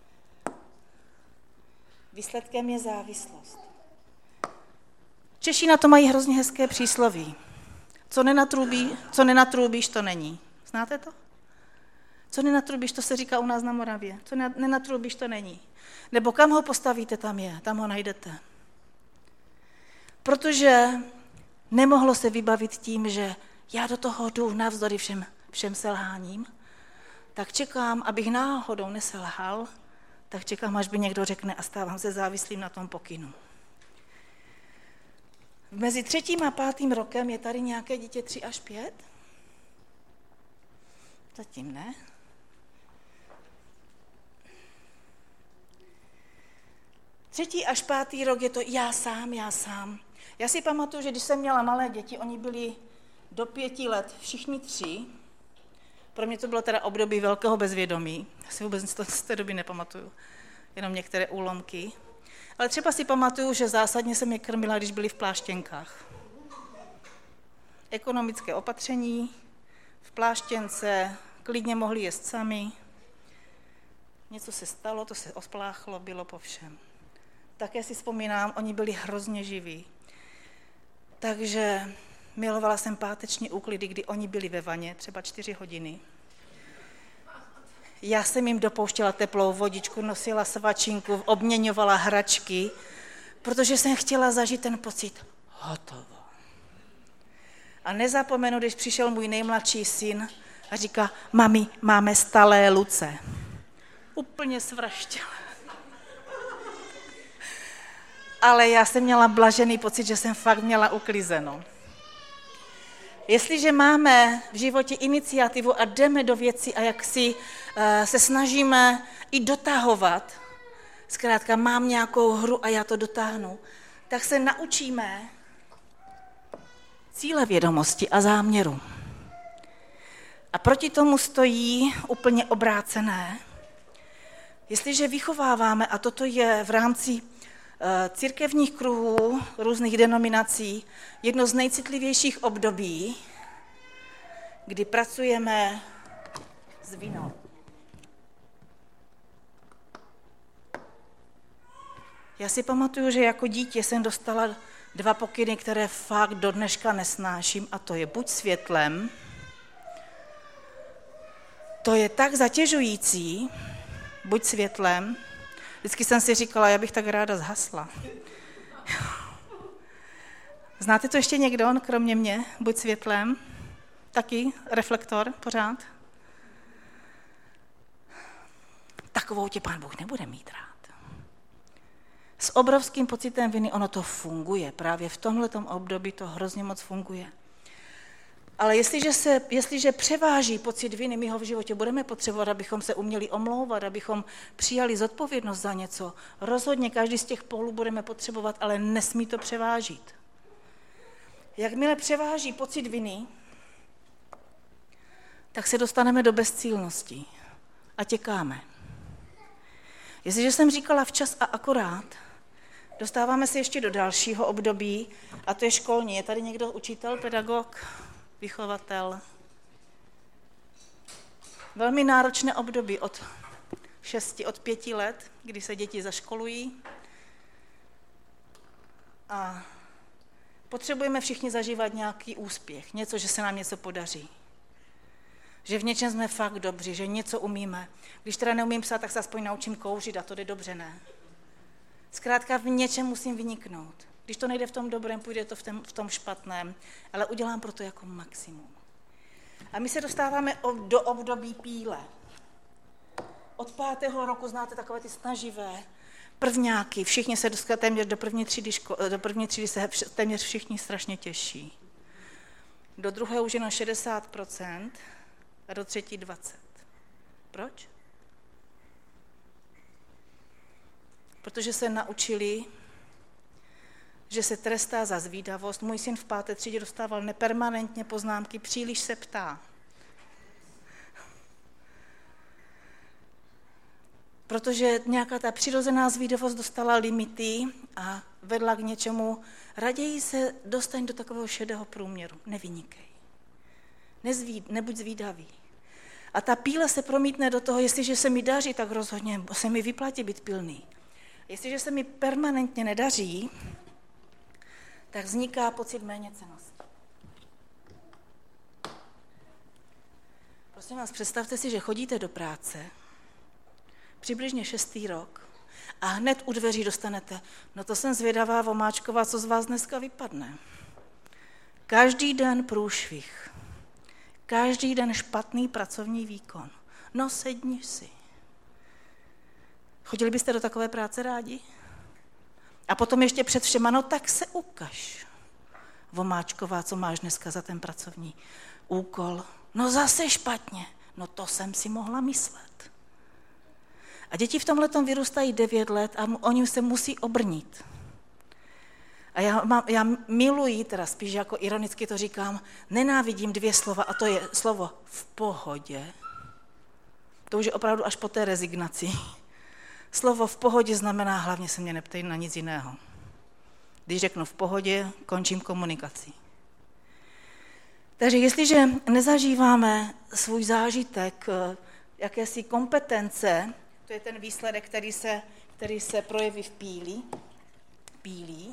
Speaker 2: Výsledkem je závislost. Češi na to mají hrozně hezké přísloví. Co nenatrubí, co nenatrubíš, to není. Znáte to? Co nenatrubíš, to se říká u nás na Moravě. Co nenatrubíš, to není. Nebo kam ho postavíte, tam je, tam ho najdete. Protože nemohlo se vybavit tím, že já do toho jdu navzdory všem, všem selháním, tak čekám, abych náhodou neselhal, tak čekám, až by někdo řekne a stávám se závislým na tom pokynu. Mezi třetím a pátým rokem je tady nějaké dítě tři až pět? Zatím ne. Třetí až pátý rok je to já sám, já sám. Já si pamatuju, že když jsem měla malé děti, oni byli do pěti let, všichni tři. Pro mě to bylo teda období velkého bezvědomí. Já si vůbec to z té doby nepamatuju, jenom některé úlomky. Ale třeba si pamatuju, že zásadně jsem je krmila, když byli v pláštěnkách. Ekonomické opatření, v pláštěnce, klidně mohli jíst sami. Něco se stalo, to se ospláchlo, bylo po všem. Také si vzpomínám, oni byli hrozně živí. Takže milovala jsem páteční úklidy, kdy oni byli ve vaně, třeba čtyři hodiny. Já jsem jim dopouštěla teplou vodičku, nosila svačinku, obměňovala hračky, protože jsem chtěla zažít ten pocit hotovo. A nezapomenu, když přišel můj nejmladší syn a říká, mami, máme stalé luce. Úplně svraštěla. ale já jsem měla blažený pocit, že jsem fakt měla uklizeno. Jestliže máme v životě iniciativu a jdeme do věcí a jak si uh, se snažíme i dotahovat, zkrátka mám nějakou hru a já to dotáhnu, tak se naučíme cílevědomosti a záměru. A proti tomu stojí úplně obrácené. Jestliže vychováváme, a toto je v rámci církevních kruhů, různých denominací, jedno z nejcitlivějších období, kdy pracujeme s vinou. Já si pamatuju, že jako dítě jsem dostala dva pokyny, které fakt do dneška nesnáším, a to je buď světlem, to je tak zatěžující, buď světlem. Vždycky jsem si říkala, já bych tak ráda zhasla. Znáte to ještě někdo, kromě mě? Buď světlem. Taky reflektor pořád. Takovou tě Pán Bůh nebude mít rád. S obrovským pocitem viny ono to funguje. Právě v tomhletom období to hrozně moc funguje. Ale jestliže, se, jestliže převáží pocit viny, my ho v životě budeme potřebovat, abychom se uměli omlouvat, abychom přijali zodpovědnost za něco. Rozhodně každý z těch pólů budeme potřebovat, ale nesmí to převážit. Jakmile převáží pocit viny, tak se dostaneme do bezcílnosti a těkáme. Jestliže jsem říkala včas a akorát, dostáváme se ještě do dalšího období, a to je školní. Je tady někdo učitel, pedagog, vychovatel? Velmi náročné období od šesti, od pěti let, kdy se děti zaškolují. A potřebujeme všichni zažívat nějaký úspěch, něco, že se nám něco podaří. Že v něčem jsme fakt dobří, že něco umíme. Když teda neumím psát, tak se aspoň naučím kouřit a to jde dobře, ne? Zkrátka v něčem musím vyniknout. Když to nejde v tom dobrém, půjde to v tom, v tom špatném, ale udělám pro to jako maximum. A my se dostáváme do období píle. Od pátého roku znáte takové ty snaživé prvňáky, všichni se dostanou téměř do první třídy, ško- do první třídy se téměř všichni strašně těší. Do druhé už jenom šedesát procent a do třetí dvacet procent. Proč? Protože se naučili, že se trestá za zvídavost. Můj syn v páté třídě dostával nepermanentně poznámky, příliš se ptá. Protože nějaká ta přirozená zvídavost dostala limity a vedla k něčemu. Raději se dostaň do takového šedého průměru. Nevynikej. Nezví, nebuď zvídavý. A ta píle se promítne do toho, jestliže se mi daří, tak rozhodně se mi vyplatí být pilný. Jestliže se mi permanentně nedaří, tak vzniká pocit méněcennosti. Prosím vás, představte si, že chodíte do práce, přibližně šestý rok, a hned u dveří dostanete, no to jsem zvědavá, Vomáčková, co z vás dneska vypadne. Každý den průšvih, každý den špatný pracovní výkon. No sedni si. Chodili byste do takové práce rádi? A potom ještě před všema, no tak se ukaž. Vomáčková, co máš dneska za ten pracovní úkol? No zase špatně. No to jsem si mohla myslet. A děti v tomhletom vyrůstají devět let a oni se musí obrnit. A já, mám, já miluji, teda spíš jako ironicky to říkám, nenávidím dvě slova, a to je slovo v pohodě. To už je opravdu až po té rezignaci. Slovo v pohodě znamená, hlavně se mě neptej na nic jiného. Když řeknu v pohodě, končím komunikaci. Takže jestliže nezažíváme svůj zážitek, jakési kompetence, to je ten výsledek, který se, který se projeví v píli, pílí,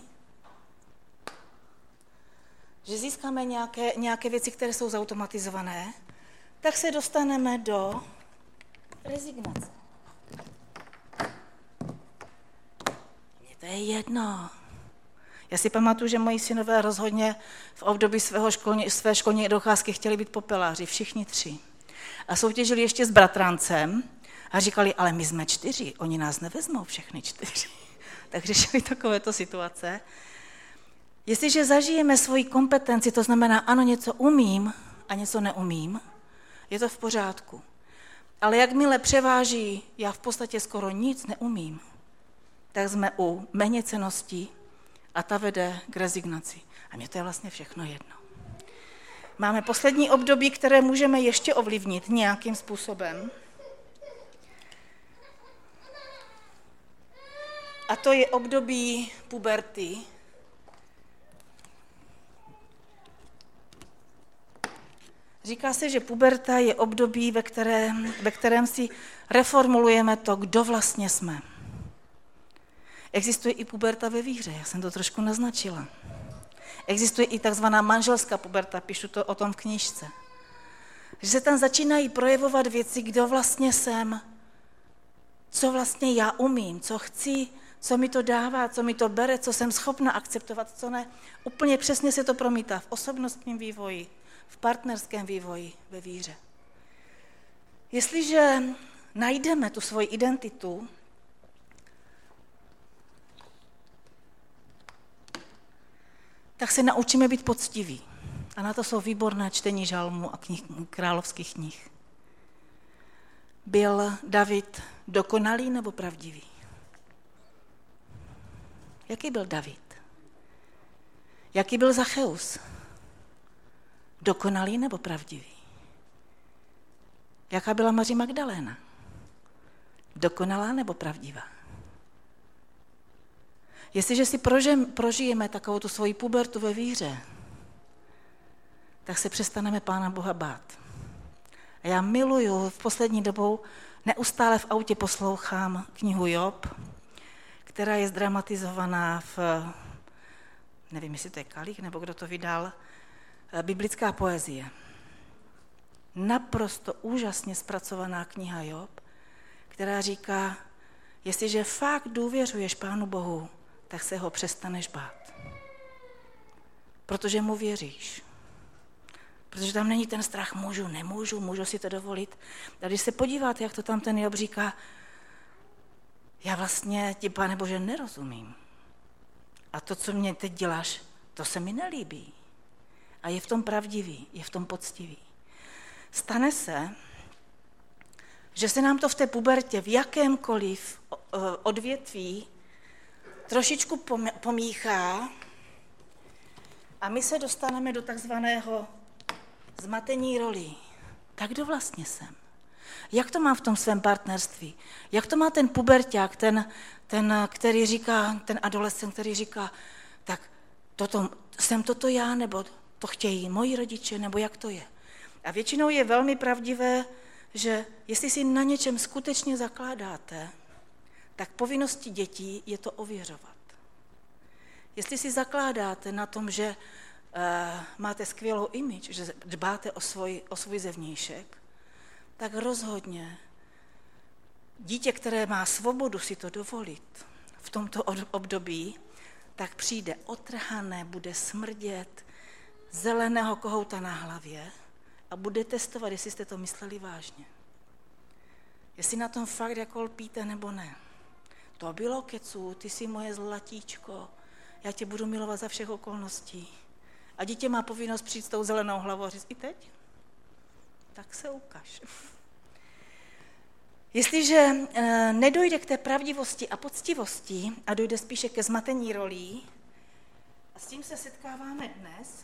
Speaker 2: že získáme nějaké, nějaké věci, které jsou zautomatizované, tak se dostaneme do rezignace. Mně to je jedno. Já si pamatuju, že moji synové rozhodně v období svého školní, své školní docházky chtěli být popeláři, všichni tři. A soutěžili ještě s bratrancem a říkali, ale my jsme čtyři, oni nás nevezmou všechny čtyři. tak řešili takovéto situace. Jestliže zažijeme svoji kompetenci, to znamená, ano, něco umím a něco neumím, je to v pořádku. Ale jakmile převáží, já v podstatě skoro nic neumím, tak jsme u méněcennosti a ta vede k rezignaci. A mně to je vlastně všechno jedno. Máme poslední období, které můžeme ještě ovlivnit nějakým způsobem. A to je období puberty. Říká se, že puberta je období, ve kterém, ve kterém si reformulujeme to, kdo vlastně jsme. Existuje i puberta ve víře, já jsem to trošku naznačila. Existuje i takzvaná manželská puberta, píšu to o tom v knížce. Že se tam začínají projevovat věci, kdo vlastně jsem, co vlastně já umím, co chci, co mi to dává, co mi to bere, co jsem schopna akceptovat, co ne. Úplně přesně se to promítá v osobnostním vývoji, v partnerském vývoji, ve víře. Jestliže najdeme tu svoji identitu, tak se naučíme být poctiví. A na to jsou výborné čtení žalmů a knih, královských knih. Byl David dokonalý nebo pravdivý? Jaký byl David? Jaký byl Zacheus? Dokonalý nebo pravdivý? Jaká byla Maří Magdaléna? Dokonalá nebo pravdivá? Jestliže si prožijeme takovou tu svoji pubertu ve víře, tak se přestaneme Pána Boha bát. A já miluju, v poslední dobou neustále v autě poslouchám knihu Job, která je zdramatizovaná v, nevím, jestli to je Kalich, nebo kdo to vydal, biblická poezie. Naprosto úžasně zpracovaná kniha Job, která říká, jestliže fakt důvěřuješ Pánu Bohu, tak se ho přestaneš bát. Protože mu věříš. Protože tam není ten strach, můžu, nemůžu, můžu si to dovolit. A když se podíváte, jak to tam ten Job říká, já vlastně ti, Pane Bože, nerozumím. A to, co mě teď děláš, to se mi nelíbí. A je v tom pravdivý, je v tom poctivý. Stane se, že se nám to v té pubertě v jakémkoliv odvětví trošičku pomíchá a my se dostaneme do takzvaného zmatení rolí. Tak kdo vlastně jsem? Jak to mám v tom svém partnerství? Jak to má ten puberťák, ten, ten, který říká, ten adolescent, který říká, tak toto, jsem toto já, nebo to chtějí moji rodiče, nebo jak to je? A většinou je velmi pravdivé, že jestli si na něčem skutečně zakládáte, tak povinností dětí je to ověřovat. Jestli si zakládáte na tom, že uh, máte skvělou image, že dbáte o svůj, o svůj zevnějšek, tak rozhodně dítě, které má svobodu si to dovolit v tomto období, tak přijde otrhané, bude smrdět, zeleného kohouta na hlavě a bude testovat, jestli jste to mysleli vážně. Jestli na tom fakt jako lpíte nebo ne. To bylo kecu, ty jsi moje zlatíčko, já tě budu milovat za všech okolností. A dítě má povinnost přijít s tou zelenou hlavou a říct, i teď? Tak se ukaž. Jestliže e, nedojde k té pravdivosti a poctivosti a dojde spíše ke zmatení rolí, a s tím se setkáváme dnes,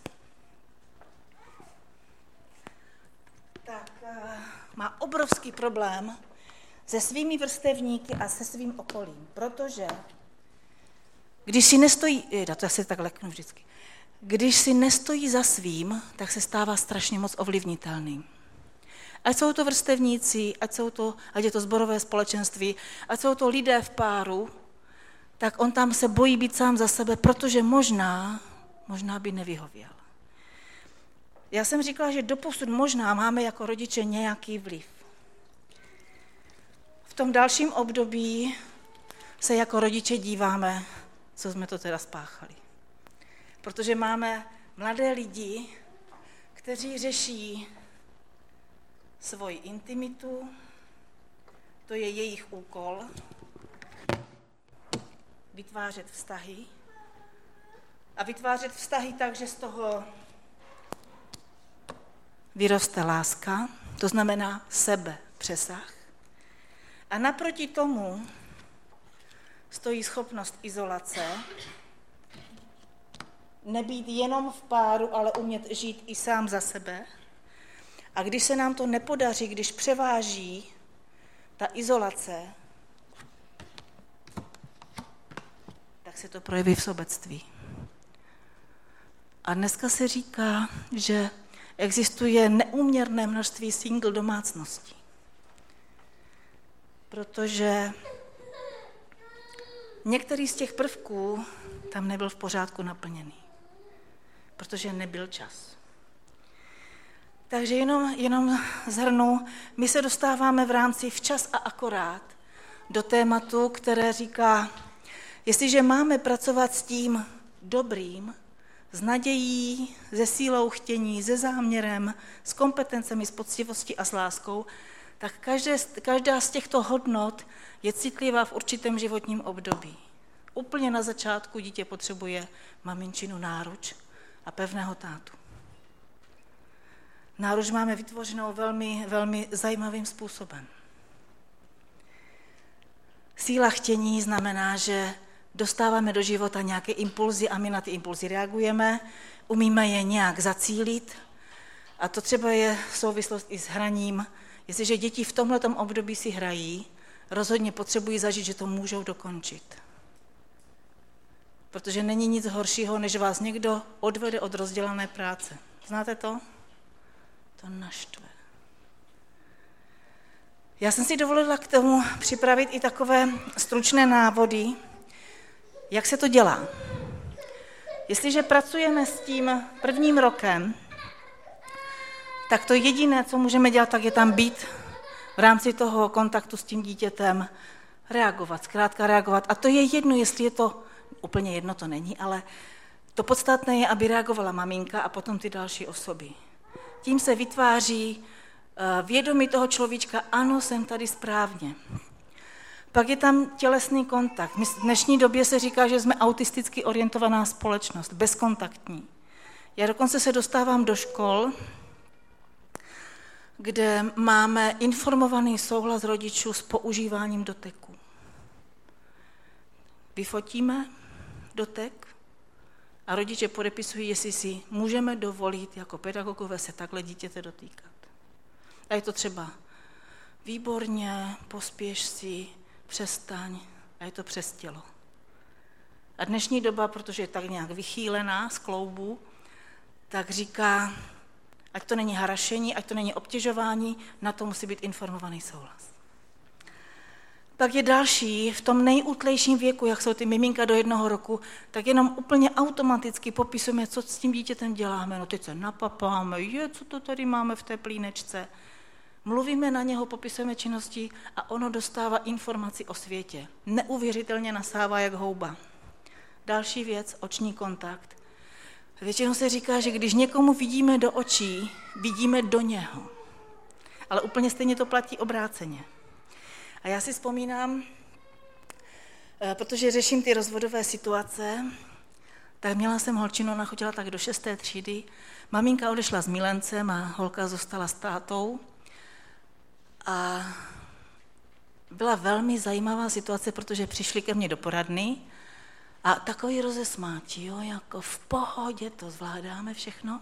Speaker 2: tak e, má obrovský problém se svými vrstevníky a se svým okolím, protože když si nestojí, jeda, to já se tak leknu vždycky, když si nestojí za svým, tak se stává strašně moc ovlivnitelný. Ať jsou to vrstevníci, ať, jsou to, ať je to sborové společenství, ať jsou to lidé v páru, tak on tam se bojí být sám za sebe, protože možná, možná by nevyhověl. Já jsem říkala, že doposud možná máme jako rodiče nějaký vliv. V tom dalším období se jako rodiče díváme, co jsme to teda spáchali. Protože máme mladé lidi, kteří řeší svoji intimitu, to je jejich úkol. vytvářet vztahy a vytvářet vztahy tak, že z toho vyroste láska, to znamená sebe přesah. A naproti tomu stojí schopnost izolace, nebýt jenom v páru, ale umět žít i sám za sebe. A když se nám to nepodaří, když převáží ta izolace, tak se to projeví v sobectví. A dneska se říká, že existuje neúměrné množství single domácností. Protože některý z těch prvků tam nebyl v pořádku naplněný. Protože nebyl čas. Takže jenom, jenom zhrnu, my se dostáváme v rámci včas a akorát do tématu, které říká, jestliže máme pracovat s tím dobrým, s nadějí, se sílou chtění, se záměrem, s kompetencemi, s poctivostí a s láskou, tak každé, každá z těchto hodnot je citlivá v určitém životním období. Úplně na začátku dítě potřebuje maminčinu náruč a pevného tátu. Náruč máme vytvořenou velmi, velmi zajímavým způsobem. Síla chtění znamená, že dostáváme do života nějaké impulzy a my na ty impulzy reagujeme, umíme je nějak zacílit a to třeba je souvislost i s hraním. Jestliže děti v tomhletom období si hrají, rozhodně potřebují zažít, že to můžou dokončit. Protože není nic horšího, než vás někdo odvede od rozdělané práce. Znáte to? To naštve. Já jsem si dovolila k tomu připravit i takové stručné návody, jak se to dělá. Jestliže pracujeme s tím prvním rokem, tak to jediné, co můžeme dělat, tak je tam být v rámci toho kontaktu s tím dítětem, reagovat, zkrátka reagovat. A to je jedno, jestli je to, úplně jedno to není, ale to podstatné je, aby reagovala maminka a potom ty další osoby. Tím se vytváří vědomí toho človíčka, ano, jsem tady správně. Pak je tam tělesný kontakt. V dnešní době se říká, že jsme autisticky orientovaná společnost, bezkontaktní. Já dokonce se dostávám do škol, kde máme informovaný souhlas rodičů s používáním doteku. Vyfotíme dotek a rodiče podepisují, jestli si můžeme dovolit jako pedagogové se takhle dítěte dotýkat. A je to třeba výborně, pospěš si, přestaň a je to přes tělo. A dnešní doba, protože je tak nějak vychýlená z kloubu, tak říká, ať to není harašení, ať to není obtěžování, na to musí být informovaný souhlas. Pak je další, v tom nejútlejším věku, jak jsou ty miminka do jednoho roku, tak jenom úplně automaticky popisujeme, co s tím dítětem děláme. No teď se napapáme, je, co to tady máme v té plínečce. Mluvíme na něho, popisujeme činnosti a ono dostává informaci o světě. Neuvěřitelně nasává jak houba. Další věc, oční kontakt. Většinou se říká, že když někomu vidíme do očí, vidíme do něho. Ale úplně stejně to platí obráceně. A já si vzpomínám, protože řeším ty rozvodové situace, tak měla jsem holčinu, ona chodila tak do šesté třídy. Maminka odešla s milencem a holka zůstala s tátou. A byla velmi zajímavá situace, protože přišli ke mně do poradny a takový rozesmátí, jo, jako v pohodě, to zvládáme všechno.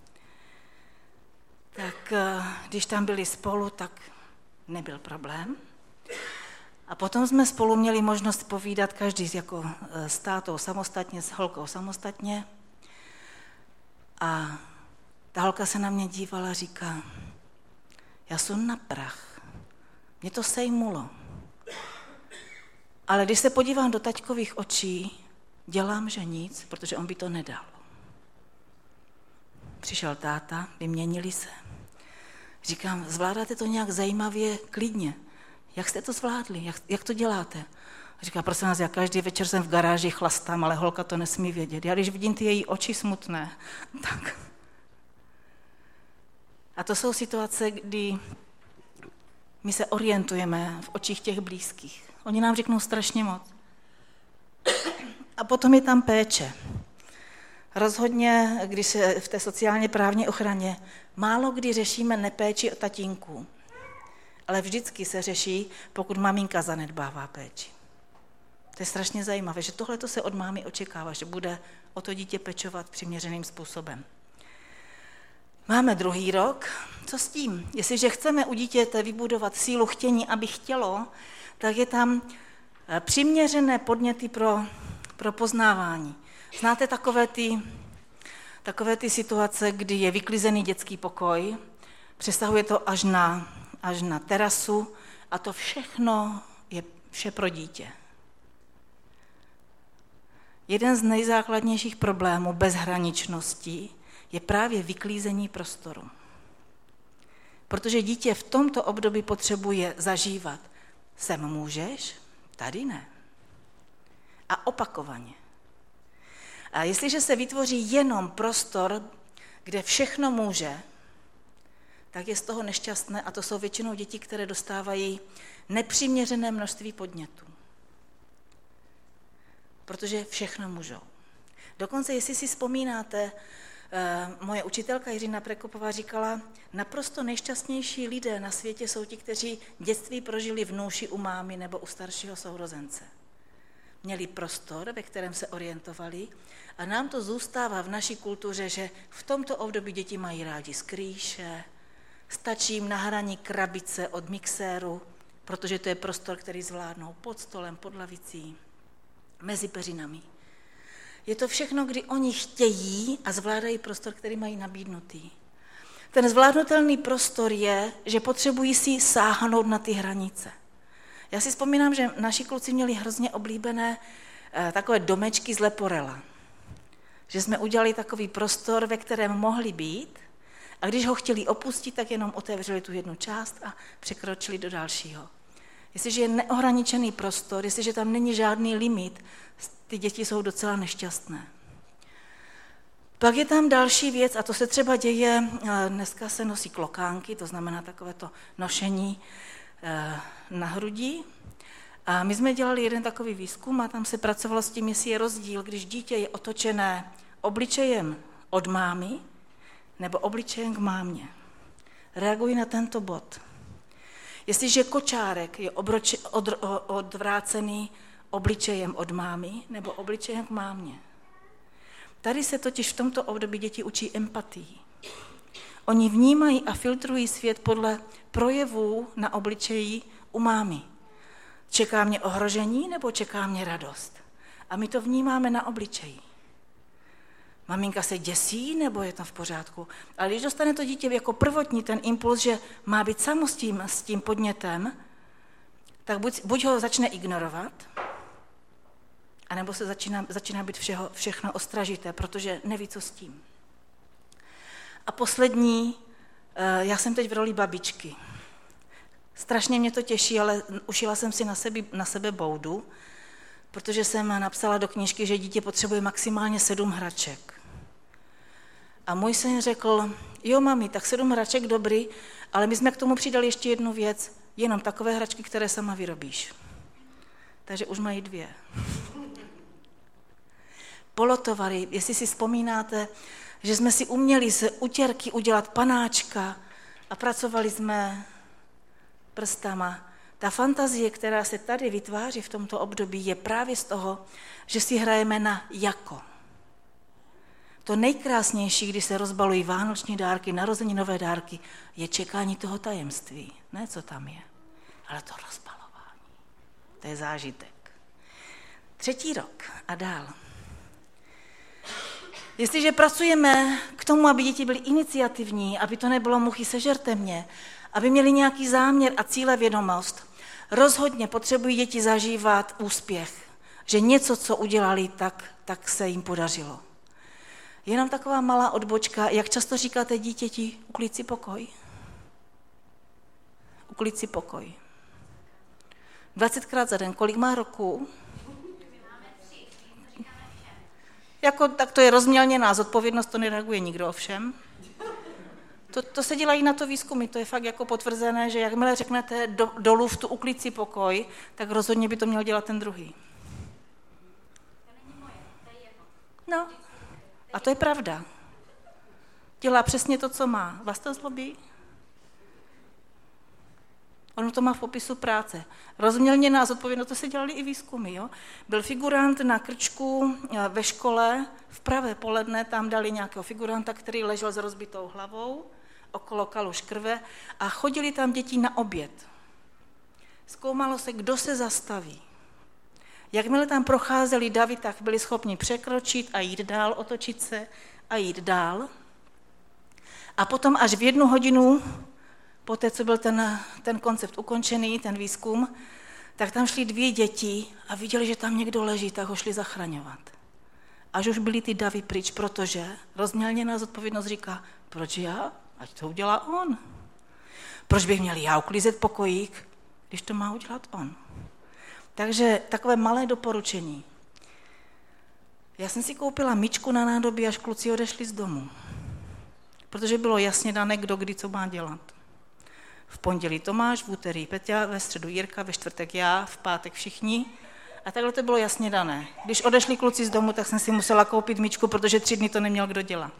Speaker 2: Tak když tam byli spolu, tak nebyl problém. A potom jsme spolu měli možnost povídat každý jako s tátou samostatně, s holkou samostatně. A ta holka se na mě dívala a říká, já jsem na prach, mě to sejmulo. Ale když se podívám do taťkových očí, dělám, že nic, protože on by to nedal. Přišel táta, vyměnili se. Říkám, zvládáte to nějak zajímavě, klidně. Jak jste to zvládli? Jak, jak to děláte? Říká, prosím vás, já každý večer jsem v garáži chlastám, ale holka to nesmí vědět. Já když vidím ty její oči smutné, tak... A to jsou situace, kdy my se orientujeme v očích těch blízkých. Oni nám řeknou strašně moc. A potom je tam péče. Rozhodně, když se v té sociálně právní ochraně, málo kdy řešíme nepéči tatínků, ale vždycky se řeší, pokud maminka zanedbává péči. To je strašně zajímavé, že tohle se od mámy očekává, že bude o to dítě pečovat přiměřeným způsobem. Máme druhý rok, co s tím? Jestliže chceme u dítěte vybudovat sílu chtění, aby chtělo, tak je tam přiměřené podněty pro, pro poznávání. Znáte takové ty, takové ty situace, kdy je vyklizený dětský pokoj, přesahuje to až na, až na terasu a to všechno je vše pro dítě. Jeden z nejzákladnějších problémů bezhraničnosti je právě vyklízení prostoru. Protože dítě v tomto období potřebuje zažívat. Sem můžeš, tady ne. A opakovaně. A jestliže se vytvoří jenom prostor, kde všechno může, tak je z toho nešťastné a to jsou většinou děti, které dostávají nepřiměřené množství podnětů. Protože všechno můžou. Dokonce, jestli si vzpomínáte, moje učitelka Jiřina Prekopová říkala, naprosto nejšťastnější lidé na světě jsou ti, kteří dětství prožili v nůši u mámy nebo u staršího sourozence. Měli prostor, ve kterém se orientovali a nám to zůstává v naší kultuře, že v tomto období děti mají rádi skrýše, stačí jim na hraní krabice od mixéru, protože to je prostor, který zvládnou pod stolem, pod lavicí, mezi peřinami. Je to všechno, kdy oni chtějí a zvládají prostor, který mají nabídnutý. Ten zvládnutelný prostor je, že potřebují si sáhnout na ty hranice. Já si vzpomínám, že naši kluci měli hrozně oblíbené eh, takové domečky z leporela. Že jsme udělali takový prostor, ve kterém mohli být a když ho chtěli opustit, tak jenom otevřeli tu jednu část a překročili do dalšího. Jestliže je neohraničený prostor, jestliže tam není žádný limit, ty děti jsou docela nešťastné. Pak je tam další věc, a to se třeba děje, dneska se nosí klokánky, to znamená takové to nošení na hrudi. A my jsme dělali jeden takový výzkum a tam se pracovalo s tím, jestli je rozdíl, když dítě je otočené obličejem od mámy nebo obličejem k mámě. Reagují na tento bod. Jestliže kočárek je obroč, od, odvrácený obličejem od mámy nebo obličejem k mámě. Tady se totiž v tomto období děti učí empatii. Oni vnímají a filtrují svět podle projevů na obličeji u mámy. Čeká mě ohrožení nebo čeká mě radost? A my to vnímáme na obličeji. Maminka se děsí nebo je to v pořádku? Ale když dostane to dítě jako prvotní ten impuls, že má být samo s tím, s tím podnětem, tak buď, buď ho začne ignorovat, anebo se začíná, začíná být všeho, všechno ostražité, protože neví, co s tím. A poslední, já jsem teď v roli babičky. Strašně mě to těší, ale ušila jsem si na sebe, na sebe boudu, protože jsem napsala do knížky, že dítě potřebuje maximálně sedm hraček. A můj syn řekl, jo mami, tak sedm hraček dobrý, ale my jsme k tomu přidali ještě jednu věc, jenom takové hračky, které sama vyrobíš. Takže už mají dvě. Polotovary, jestli si vzpomínáte, že jsme si uměli z utěrky udělat panáčka a pracovali jsme prstama. Ta fantazie, která se tady vytváří v tomto období, je právě z toho, že si hrajeme na jako. To nejkrásnější, když se rozbalují vánoční dárky, narozeninové dárky, je čekání toho tajemství. Ne, co tam je, ale to rozbalování. To je zážitek. Třetí rok a dál. Jestliže pracujeme k tomu, aby děti byly iniciativní, aby to nebylo muchy sežerte mě, aby měli nějaký záměr a cílevědomost, rozhodně potřebují děti zažívat úspěch, že něco, co udělali, tak, tak se jim podařilo. Jenom taková malá odbočka, jak často říkáte dítěti, uklid si pokoj? Uklid si pokoj. dvacetkrát za den, kolik má roků? Jako, tak to je rozmělněná zodpovědnost, to nereaguje nikdo ovšem. To, to se dělají na to výzkumy, to je fakt jako potvrzené, že jakmile řeknete do, do luftu uklid si pokoj, tak rozhodně by to měl dělat ten druhý.
Speaker 3: To není moje.
Speaker 2: No, a to je pravda. Dělá přesně to, co má. Vás to zlobí? Ono to má v popisu práce. Rozmělněná zodpovědnost, to se dělali i výzkumy. Jo? Byl figurant na krčku ve škole, v pravé poledne tam dali nějakého figuranta, který ležel s rozbitou hlavou, okolo kaluž krve a chodili tam děti na oběd. Zkoumalo se, kdo se zastaví. Jakmile tam procházeli davy, tak byli schopni překročit a jít dál, otočit se a jít dál. A potom až v jednu hodinu, poté, co byl ten, ten koncept ukončený, ten výzkum, tak tam šly dvě děti a viděli, že tam někdo leží, tak ho šli zachraňovat. Až už byly ty davy pryč, protože rozmělněná zodpovědnost říká, proč já? Ať to udělá on. Proč bych měl já uklízet pokojík, když to má udělat on? Takže takové malé doporučení. Já jsem si koupila myčku na nádobí, až kluci odešli z domu. Protože bylo jasně dané, kdo kdy co má dělat. V pondělí Tomáš, v úterý Peťa, ve středu Jirka, ve čtvrtek já, v pátek všichni. A takhle to bylo jasně dané. Když odešli kluci z domu, tak jsem si musela koupit myčku, protože tři dny to neměl kdo dělat.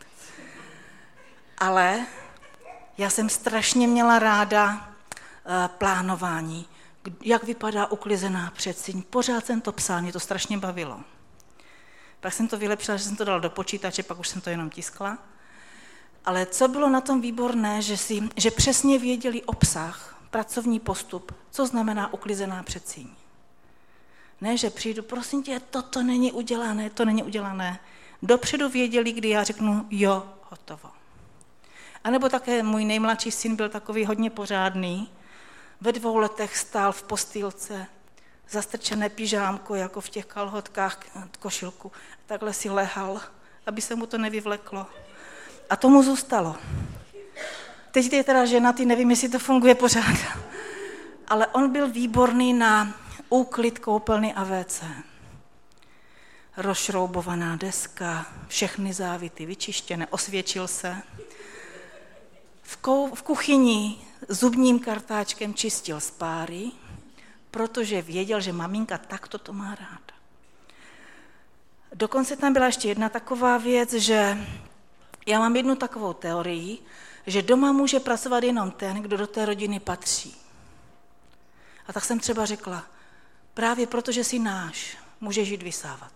Speaker 2: Ale já jsem strašně měla ráda uh, plánování, jak vypadá uklizená předsíň. Pořád jsem to psala, mě to strašně bavilo. Pak jsem to vylepšila, že jsem to dala do počítače, pak už jsem to jenom tiskla. Ale co bylo na tom výborné, že, si, že přesně věděli obsah, pracovní postup, co znamená uklizená předsíň. Ne, že přijdu, prosím tě, toto není udělané, to není udělané. Dopředu věděli, kdy já řeknu, jo, hotovo. A nebo také můj nejmladší syn byl takový hodně pořádný. Ve dvou letech stál v postýlce, zastrčené pyžámko, jako v těch kalhotkách, košilku. Takhle si lehal, aby se mu to nevyvleklo. A tomu zůstalo. Teď je teda ženatý, nevím, jestli to funguje pořád. Ale on byl výborný na úklid koupelny a vé cé. Rozšroubovaná deska, všechny závity vyčištěné, osvědčil se. V, kou- v kuchyni zubním kartáčkem čistil spáry, protože věděl, že maminka takto to má ráda. Dokonce tam byla ještě jedna taková věc, že já mám jednu takovou teorii, že doma může pracovat jenom ten, kdo do té rodiny patří. A tak jsem třeba řekla, právě protože jsi náš, můžeš jít vysávat.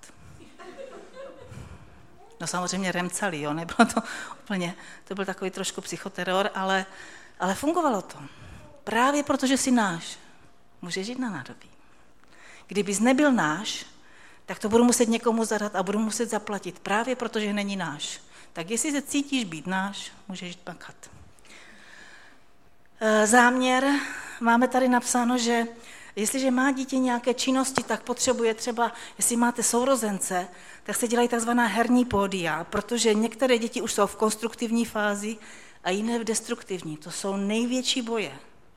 Speaker 2: No samozřejmě remcali, jo, nebylo to úplně, to byl takový trošku psychoteror, ale, ale fungovalo to. Právě protože jsi náš, můžeš jít na nádobí. Kdybys nebyl náš, tak to budu muset někomu zadat a budu muset zaplatit, právě protože není náš. Tak jestli se cítíš být náš, můžeš jít makat. Záměr, máme tady napsáno, že jestliže má dítě nějaké činnosti, tak potřebuje třeba, jestli máte sourozence, tak se dělají takzvaná herní pódia, protože některé děti už jsou v konstruktivní fázi a jiné v destruktivní. To jsou největší boje.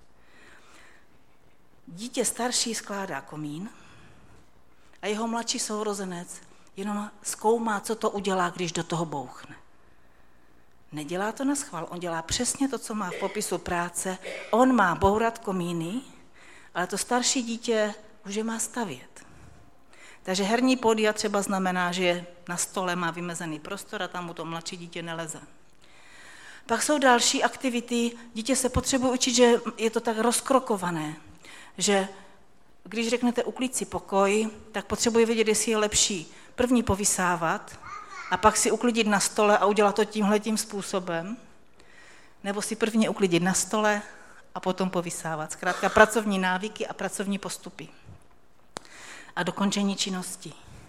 Speaker 2: Dítě starší skládá komín a jeho mladší sourozenec jenom zkoumá, co to udělá, když do toho bouchne. Nedělá to na schvál, on dělá přesně to, co má v popisu práce. On má bourat komíny, ale to starší dítě už je má stavět. Takže herní pódia třeba znamená, že na stole má vymezený prostor a tam mu to mladší dítě neleze. Pak jsou další aktivity, dítě se potřebuje učit, že je to tak rozkrokované, že když řeknete uklid si pokoj, tak potřebuje vědět, jestli je lepší první povysávat a pak si uklidit na stole a udělat to tímhletím způsobem, nebo si prvně uklidit na stole a potom povysávat. Zkrátka pracovní návyky a pracovní postupy. A dokončení činnosti.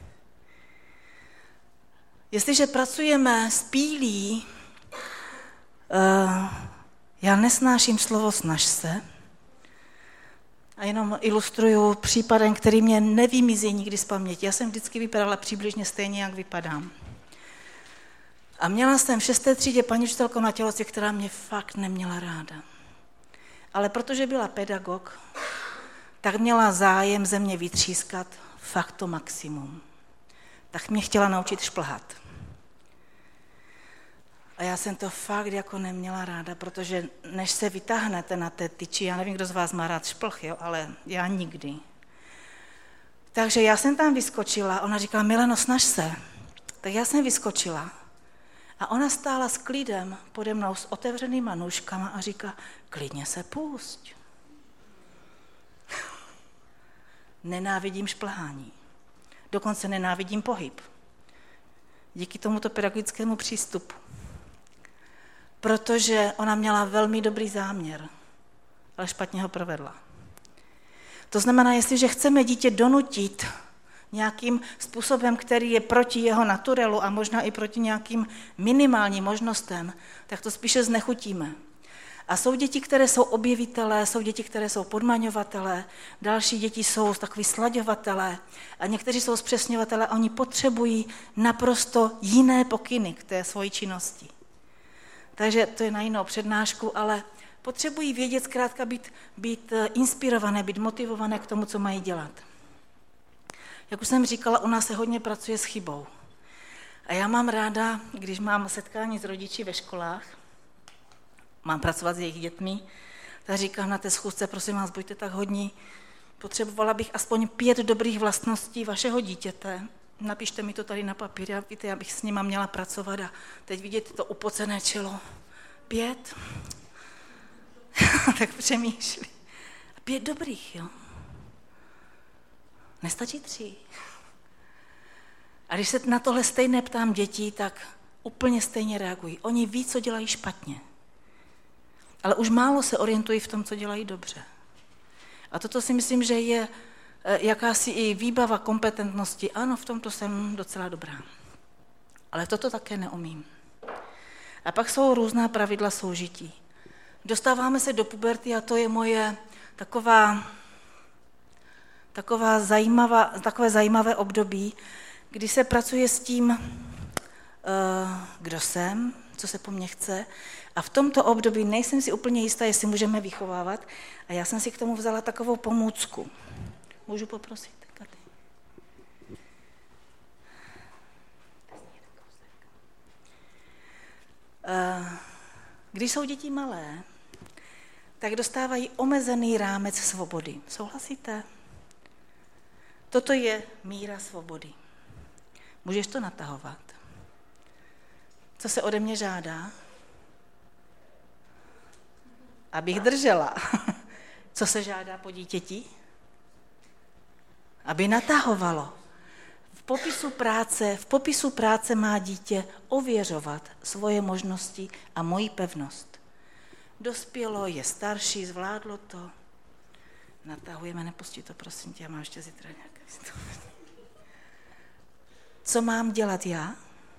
Speaker 2: Jestliže pracujeme s pílí, uh, já nesnáším slovo snaž se, a jenom ilustruju případem, který mě nevymizí nikdy z paměti. Já jsem vždycky vypadala přibližně stejně, jak vypadám. A měla jsem v šesté třídě paní učitelku na tělocvě, která mě fakt neměla ráda. Ale protože byla pedagog, tak měla zájem ze mě vytřískat fakt to maximum. Tak mě chtěla naučit šplhat. A já jsem to fakt jako neměla ráda, protože než se vytáhnete na té tyči, já nevím, kdo z vás má rád šplch, jo, ale já nikdy. Takže já jsem tam vyskočila, ona říkala, Mileno, snaž se. Tak já jsem vyskočila a ona stála s klidem pode mnou s otevřenýma nůžkama a říká, klidně se pusť. Nenávidím šplhání. Dokonce nenávidím pohyb. Díky tomuto pedagogickému přístupu. Protože ona měla velmi dobrý záměr, ale špatně ho provedla. To znamená, jestliže chceme dítě donutit nějakým způsobem, který je proti jeho naturelu a možná i proti nějakým minimálním možnostem, tak to spíše znechutíme. A jsou děti, které jsou objevitelé, jsou děti, které jsou podmaňovatelé, další děti jsou takový slaďovatelé a někteří jsou zpřesňovatelé a oni potřebují naprosto jiné pokyny k té svoji činnosti. Takže to je na jinou přednášku, ale potřebují vědět, zkrátka být, být inspirované, být motivované k tomu, co mají dělat. Jak už jsem říkala, u nás se hodně pracuje s chybou. A já mám ráda, když mám setkání s rodiči ve školách, mám pracovat s jejich dětmi, tak říkám na té schůzce, prosím vás, buďte tak hodní, potřebovala bych aspoň pět dobrých vlastností vašeho dítěte, napište mi to tady na papír, já, víte, já bych s nima měla pracovat a teď vidět to upocené čelo. Pět? Tak přemýšlí. Pět dobrých, jo. Nestačí tři. A když se na tohle stejné ptám dětí, tak úplně stejně reagují. Oni ví, co dělají špatně. Ale už málo se orientují v tom, co dělají dobře. A toto si myslím, že je jakási i výbava kompetentnosti. Ano, v tomto jsem docela dobrá. Ale toto také neumím. A pak jsou různá pravidla soužití. Dostáváme se do puberty a to je moje taková, taková zajímavá, takové zajímavé období, kdy se pracuje s tím, kdo jsem, co se po mně chce. A v tomto období nejsem si úplně jistá, jestli můžeme vychovávat. A já jsem si k tomu vzala takovou pomůcku. Můžu poprosit, Katy? Když jsou děti malé, tak dostávají omezený rámec svobody. Souhlasíte? Toto je míra svobody. Můžeš to natahovat. Co se ode mě žádá? Abych držela. Co se žádá po dítěti? Aby natahovalo. V popisu práce, v popisu práce má dítě ověřovat svoje možnosti a moji pevnost. Dospělo, je starší, zvládlo to. Natahujeme, nepustí to, prosím tě, já mám ještě zítra nějaké. Co mám dělat já?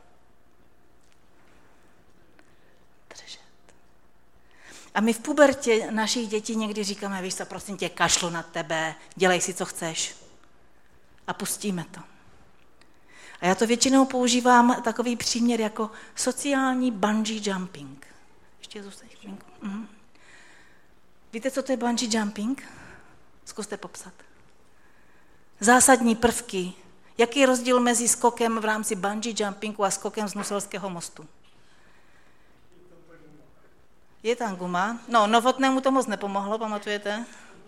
Speaker 2: Držet. A my v pubertě našich dětí někdy říkáme, víš co, prosím tě, kašlu na tebe, dělej si, co chceš. A pustíme to. A já to většinou používám takový příměr jako sociální bungee jumping. Ještě zůstaň chvilinku. Mhm. Víte, co to je bungee jumping? Zkuste popsat. Zásadní prvky. Jaký je rozdíl mezi skokem v rámci bungee jumpingu a skokem z Nuselského mostu? Je tam guma. No, Novotnému to moc nepomohlo, pamatujete?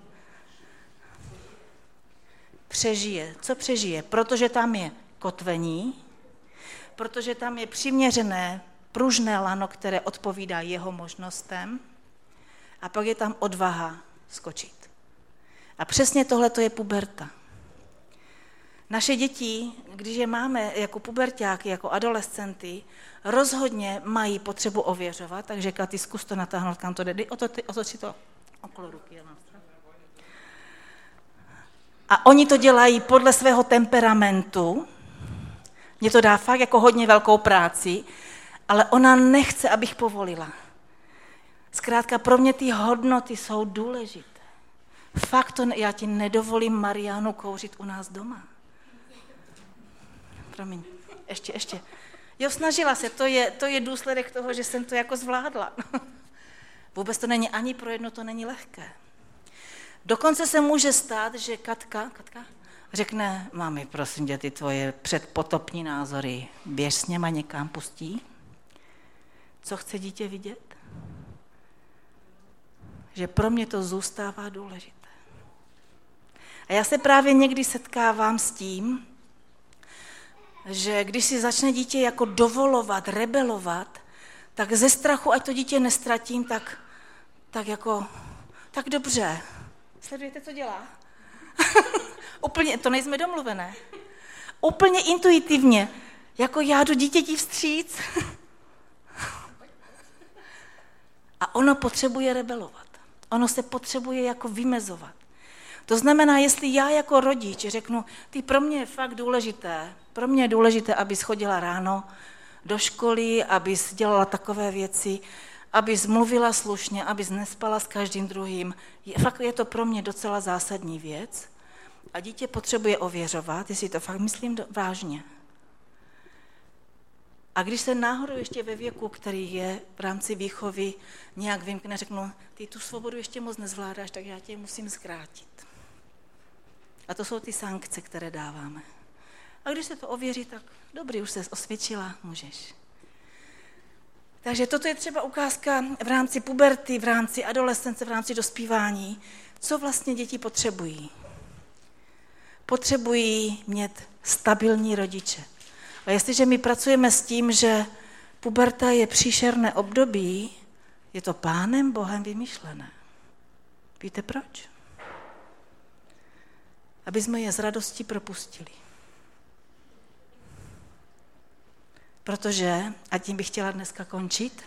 Speaker 2: Přežije. Co přežije? Protože tam je kotvení, protože tam je přiměřené pružné lano, které odpovídá jeho možnostem, a pak je tam odvaha skočit. A přesně tohle to je puberta. Naše děti, když je máme jako puberťáky, jako adolescenty, rozhodně mají potřebu ověřovat, takže Katy, zkus to natáhnout, kam to jde, otoč si to okolo ruky. A oni to dělají podle svého temperamentu. Mně to dá fakt jako hodně velkou práci, ale ona nechce, abych povolila. Zkrátka pro mě ty hodnoty jsou důležité. Fakt to, já ti nedovolím Mariánu kouřit u nás doma. Promiň, ještě, ještě. Jo, snažila se, to je, to je důsledek toho, že jsem to jako zvládla. Vůbec to není ani pro jedno, to není lehké. Dokonce se může stát, že Katka, Katka řekne, mami, prosím tě, ty tvoje předpotopní názory, běž s něma někam, pustí. Co chce dítě vidět? Že pro mě to zůstává důležité. A já se právě někdy setkávám s tím, že když si začne dítě jako dovolovat, rebelovat, tak ze strachu, ať to dítě nestratím, tak, tak jako, tak dobře. Sledujete, co dělá? Úplně, to nejsme domluvené. Úplně intuitivně, jako já jdu dítěti vstříc. A ono potřebuje rebelovat. Ono se potřebuje jako vymezovat. To znamená, jestli já jako rodič řeknu, ty pro mě je fakt důležité, pro mě je důležité, abys chodila ráno do školy, abys dělala takové věci, abys mluvila slušně, abys nespala s každým druhým. Je, fakt je to pro mě docela zásadní věc. A dítě potřebuje ověřovat, jestli to fakt myslím do, vážně. A když se náhodou ještě ve věku, který je v rámci výchovy, nějak vymkne, řeknu, ty tu svobodu ještě moc nezvládáš, tak já tě musím zkrátit. A to jsou ty sankce, které dáváme. A když se to ověří, tak dobrý, už ses osvědčila, můžeš. Takže toto je třeba ukázka v rámci puberty, v rámci adolescence, v rámci dospívání. Co vlastně děti potřebují? Potřebují mít stabilní rodiče. A jestliže my pracujeme s tím, že puberta je příšerné období, je to Pánem Bohem vymyšlené. Víte proč? Aby jsme je z radosti propustili. Protože, a tím bych chtěla dneska končit,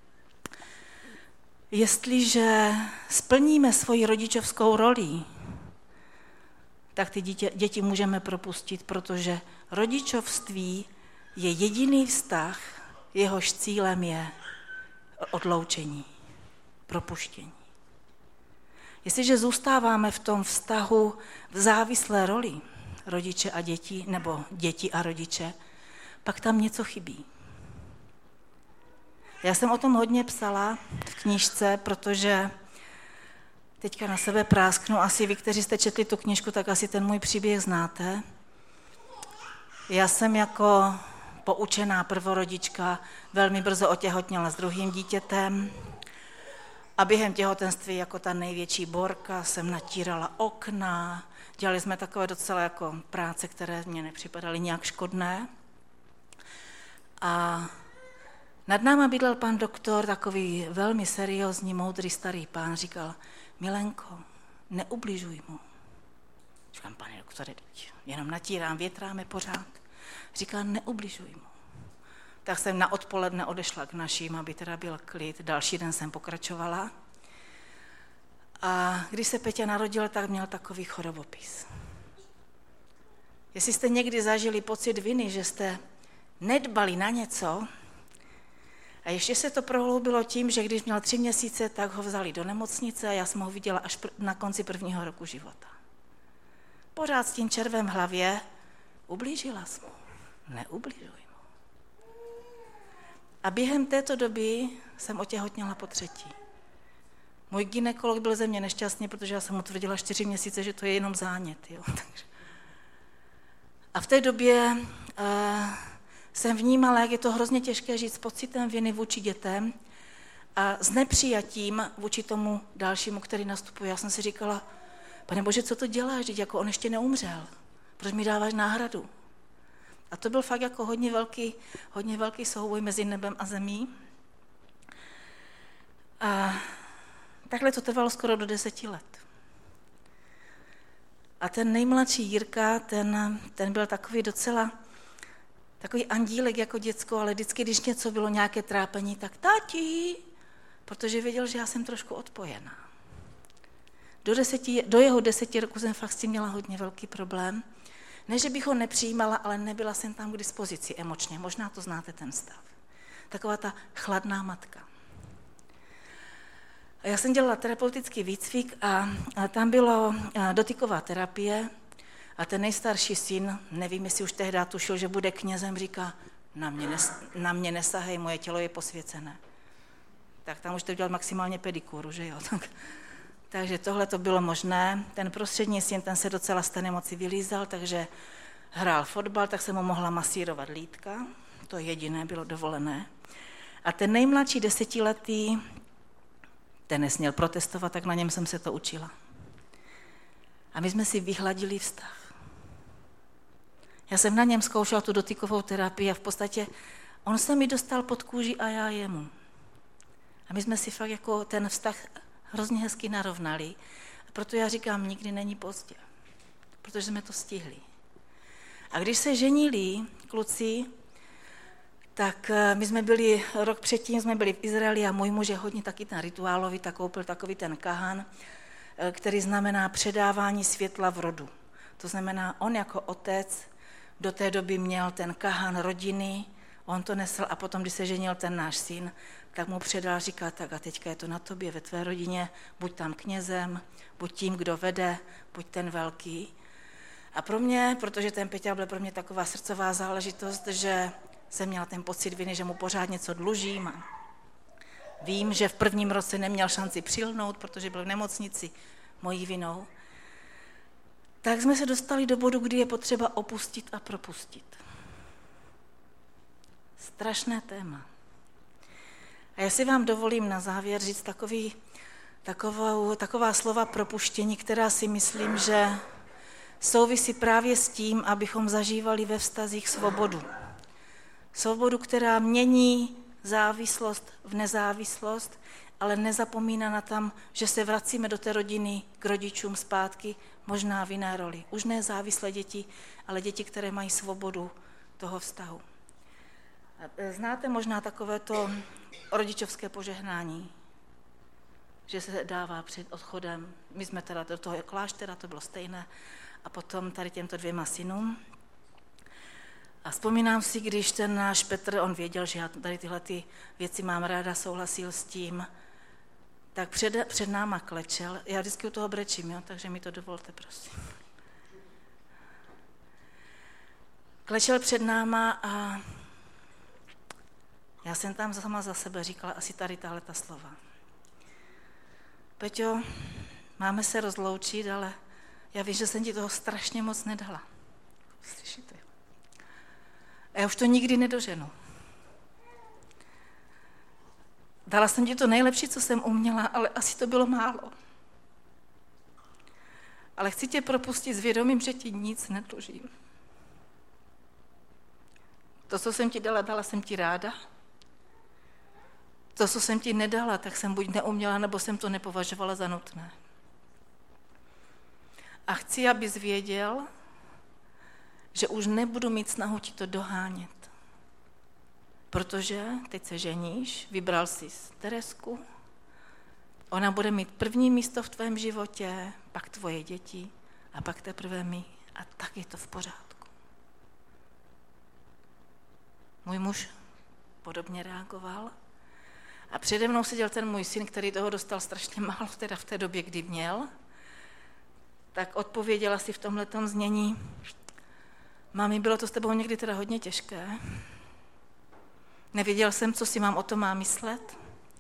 Speaker 2: jestliže splníme svoji rodičovskou roli, tak ty dítě, děti můžeme propustit, protože rodičovství je jediný vztah, jehož cílem je odloučení, propuštění. Jestliže zůstáváme v tom vztahu v závislé roli rodiče a děti, nebo děti a rodiče, pak tam něco chybí. Já jsem o tom hodně psala v knížce, protože teďka na sebe prásknu, asi vy, kteří jste četli tu knížku, tak asi ten můj příběh znáte. Já jsem jako poučená prvorodička velmi brzo otěhotněla s druhým dítětem a během těhotenství jako ta největší borka jsem natírala okna, dělali jsme takové docela jako práce, které mě nepřipadaly nějak škodné. A nad náma bydlel pan doktor, takový velmi seriózní, moudrý starý pán, říkal, Milenko, neubližuj mu. Říkám, pane doktore, jenom natírám, větráme pořád. Říkal, neubližuj mu. Tak jsem na odpoledne odešla k našim, aby teda byl klid. Další den jsem pokračovala. A když se Peťa narodil, tak měl takový chorobopis. Jestli jste někdy zažili pocit viny, že jste nedbali na něco, a ještě se to prohloubilo tím, že když měl tři měsíce, tak ho vzali do nemocnice a já jsem ho viděla až na konci prvního roku života. Pořád s tím červem v hlavě, ublížila jsem mu, neubližuj mu. A během této doby jsem otěhotněla po třetí. Můj gynekolog byl ze mě nešťastný, protože já jsem mu tvrdila čtyři měsíce, že to je jenom zánět. Jo. A v té době uh, jsem vnímala, jak je to hrozně těžké žít s pocitem viny vůči dětem a s nepřijatím vůči tomu dalšímu, který nastupuje. Já jsem si říkala, Pane Bože, co to děláš, teď jako on ještě neumřel, proč mi dáváš náhradu? A to byl fakt jako hodně velký, hodně velký souboj mezi nebem a zemí. A takhle to trvalo skoro do deseti let. A ten nejmladší Jirka, ten, ten byl takový docela, takový andílek jako děcko, ale vždycky, když něco bylo, nějaké trápení, tak tati, protože věděl, že já jsem trošku odpojená. Do, deseti, do jeho deseti roku jsem fakt s tím měla hodně velký problém. Ne, že bych ho nepřijímala, ale nebyla jsem tam k dispozici emočně. Možná to znáte ten stav. Taková ta chladná matka. A já jsem dělala terapeutický výcvik a, a tam bylo dotyková terapie a ten nejstarší syn, nevím, jestli už tehdy tušil, že bude knězem, říká, na mě, nes, na mě nesahej, moje tělo je posvěcené. Tak tam už to dělal maximálně pedikuru, že jo. Tak, takže tohle to bylo možné. Ten prostřední syn, ten se docela z té nemoci vylízal, takže hrál fotbal, tak se mu mohla masírovat lítka. To jediné bylo dovolené. A ten nejmladší desetiletý, ten nesměl protestovat, tak na něm jsem se to učila. A my jsme si vyhladili vztah. Já jsem na něm zkoušela tu dotykovou terapii a v podstatě on se mi dostal pod kůži a já jemu. A my jsme si fakt jako ten vztah hrozně hezky narovnali. A proto já říkám, nikdy není pozdě, protože jsme to stihli. A když se ženili kluci, tak my jsme byli, rok předtím jsme byli v Izraeli a můj muž je hodně taky ten rituálový, tak koupil takový ten kahan, který znamená předávání světla v rodu. To znamená, on jako otec do té doby měl ten kahan rodiny, on to nesl a potom, když se ženil ten náš syn, tak mu předal, říká, tak a teďka je to na tobě, ve tvé rodině, buď tam knězem, buď tím, kdo vede, buď ten velký. A pro mě, protože ten Peťa byl pro mě taková srdcová záležitost, že jsem měla ten pocit viny, že mu pořád něco dlužím. A vím, že v prvním roce neměl šanci přilnout, protože byl v nemocnici mojí vinou. Tak jsme se dostali do bodu, kdy je potřeba opustit a propustit. Strašné téma. A já si vám dovolím na závěr říct takový, takovou, taková slova propuštění, která si myslím, že souvisí právě s tím, abychom zažívali ve vztazích svobodu. Svobodu, která mění závislost v nezávislost, ale nezapomíná na tam, že se vracíme do té rodiny k rodičům zpátky, možná v jiné roli. Už ne závislé děti, ale děti, které mají svobodu toho vztahu. Znáte možná takovéto rodičovské požehnání, že se dává před odchodem. My jsme teda do toho kláštera, to bylo stejné, a potom tady těmto dvěma synům. A vzpomínám si, když ten náš Petr, on věděl, že já tady tyhle ty věci mám ráda, souhlasil s tím, tak před, před náma klečel. Já vždycky u toho brečím, jo, takže mi to dovolte, prosím. Klečel před náma a já jsem tam sama za sebe říkala asi tady tahle ta slova. Peťo, máme se rozloučit, ale já vím, že jsem ti toho strašně moc nedala. Slyšíte? A já už to nikdy nedoženu. Dala jsem ti to nejlepší, co jsem uměla, ale asi to bylo málo. Ale chci tě propustit s vědomím, že ti nic nedlužím. To, co jsem ti dala, dala jsem ti ráda. To, co jsem ti nedala, tak jsem buď neuměla, nebo jsem to nepovažovala za nutné. A chci, abys věděl, že už nebudu mít snahu ti to dohánět. Protože teď se ženíš, vybral jsi Teresku, ona bude mít první místo v tvém životě, pak tvoje děti a pak teprve my. A tak je to v pořádku. Můj muž podobně reagoval a přede mnou seděl ten můj syn, který toho dostal strašně málo, teda v té době, kdy měl, tak odpověděla si v tomhletom znění: Mami, bylo to s tebou někdy teda hodně těžké. Nevěděl jsem, co si mám o tom má myslet,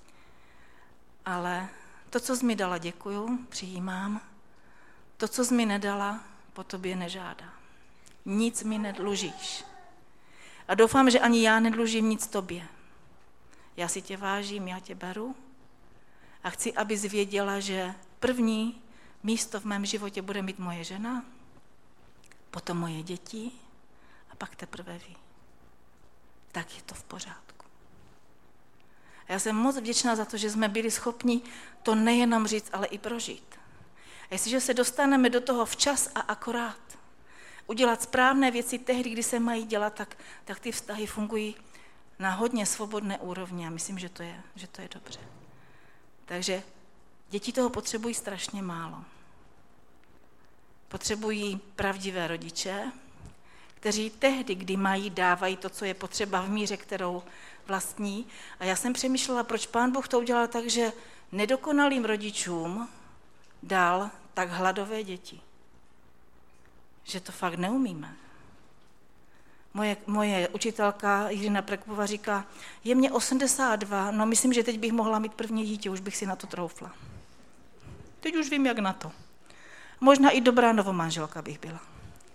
Speaker 2: ale to, co jsi mi dala, děkuju, přijímám. To, co jsi mi nedala, po tobě nežádám. Nic mi nedlužíš. A doufám, že ani já nedlužím nic tobě. Já si tě vážím, já tě beru a chci, abys věděla, že první místo v mém životě bude mít moje žena, potom moje děti a pak teprve vy. Tak je to v pořádku. A já jsem moc vděčná za to, že jsme byli schopni to nejenom říct, ale i prožít. A jestliže se dostaneme do toho včas a akorát, udělat správné věci tehdy, kdy se mají dělat, tak, tak ty vztahy fungují na hodně svobodné úrovni a myslím, že to je, že to je dobře. Takže děti toho potřebují strašně málo. Potřebují pravdivé rodiče, kteří tehdy, kdy mají, dávají to, co je potřeba v míře, kterou vlastní. A já jsem přemýšlela, proč Pán Bůh to udělal tak, že nedokonalým rodičům dal tak hladové děti. Že to fakt neumíme. Moje, moje učitelka Jiřina Prekvova říká, je mě osmdesát dva, no myslím, že teď bych mohla mít první dítě, už bych si na to troufla. Teď už vím, jak na to. Možná i dobrá novomanželka bych byla.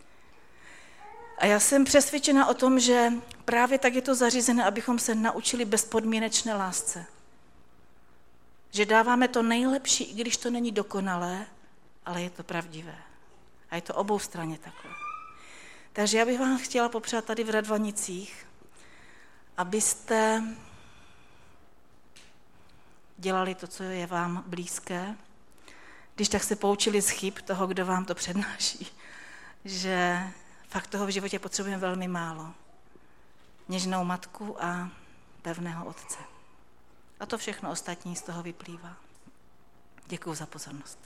Speaker 2: A já jsem přesvědčena o tom, že právě tak je to zařízené, abychom se naučili bezpodmínečné lásce. Že dáváme to nejlepší, i když to není dokonalé, ale je to pravdivé. A je to obou straně takhle. Takže já bych vám chtěla popřát tady v Radvanicích, abyste dělali to, co je vám blízké, když tak se poučili z chyb toho, kdo vám to přednáší, že fakt toho v životě potřebujeme velmi málo. Něžnou matku a pevného otce. A to všechno ostatní z toho vyplývá. Děkuji za pozornost.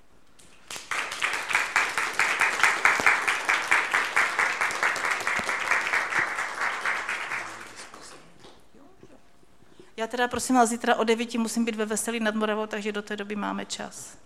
Speaker 2: Já teda prosím vás, zítra o devíti musím být ve Veselí nad Moravou, takže do té doby máme čas.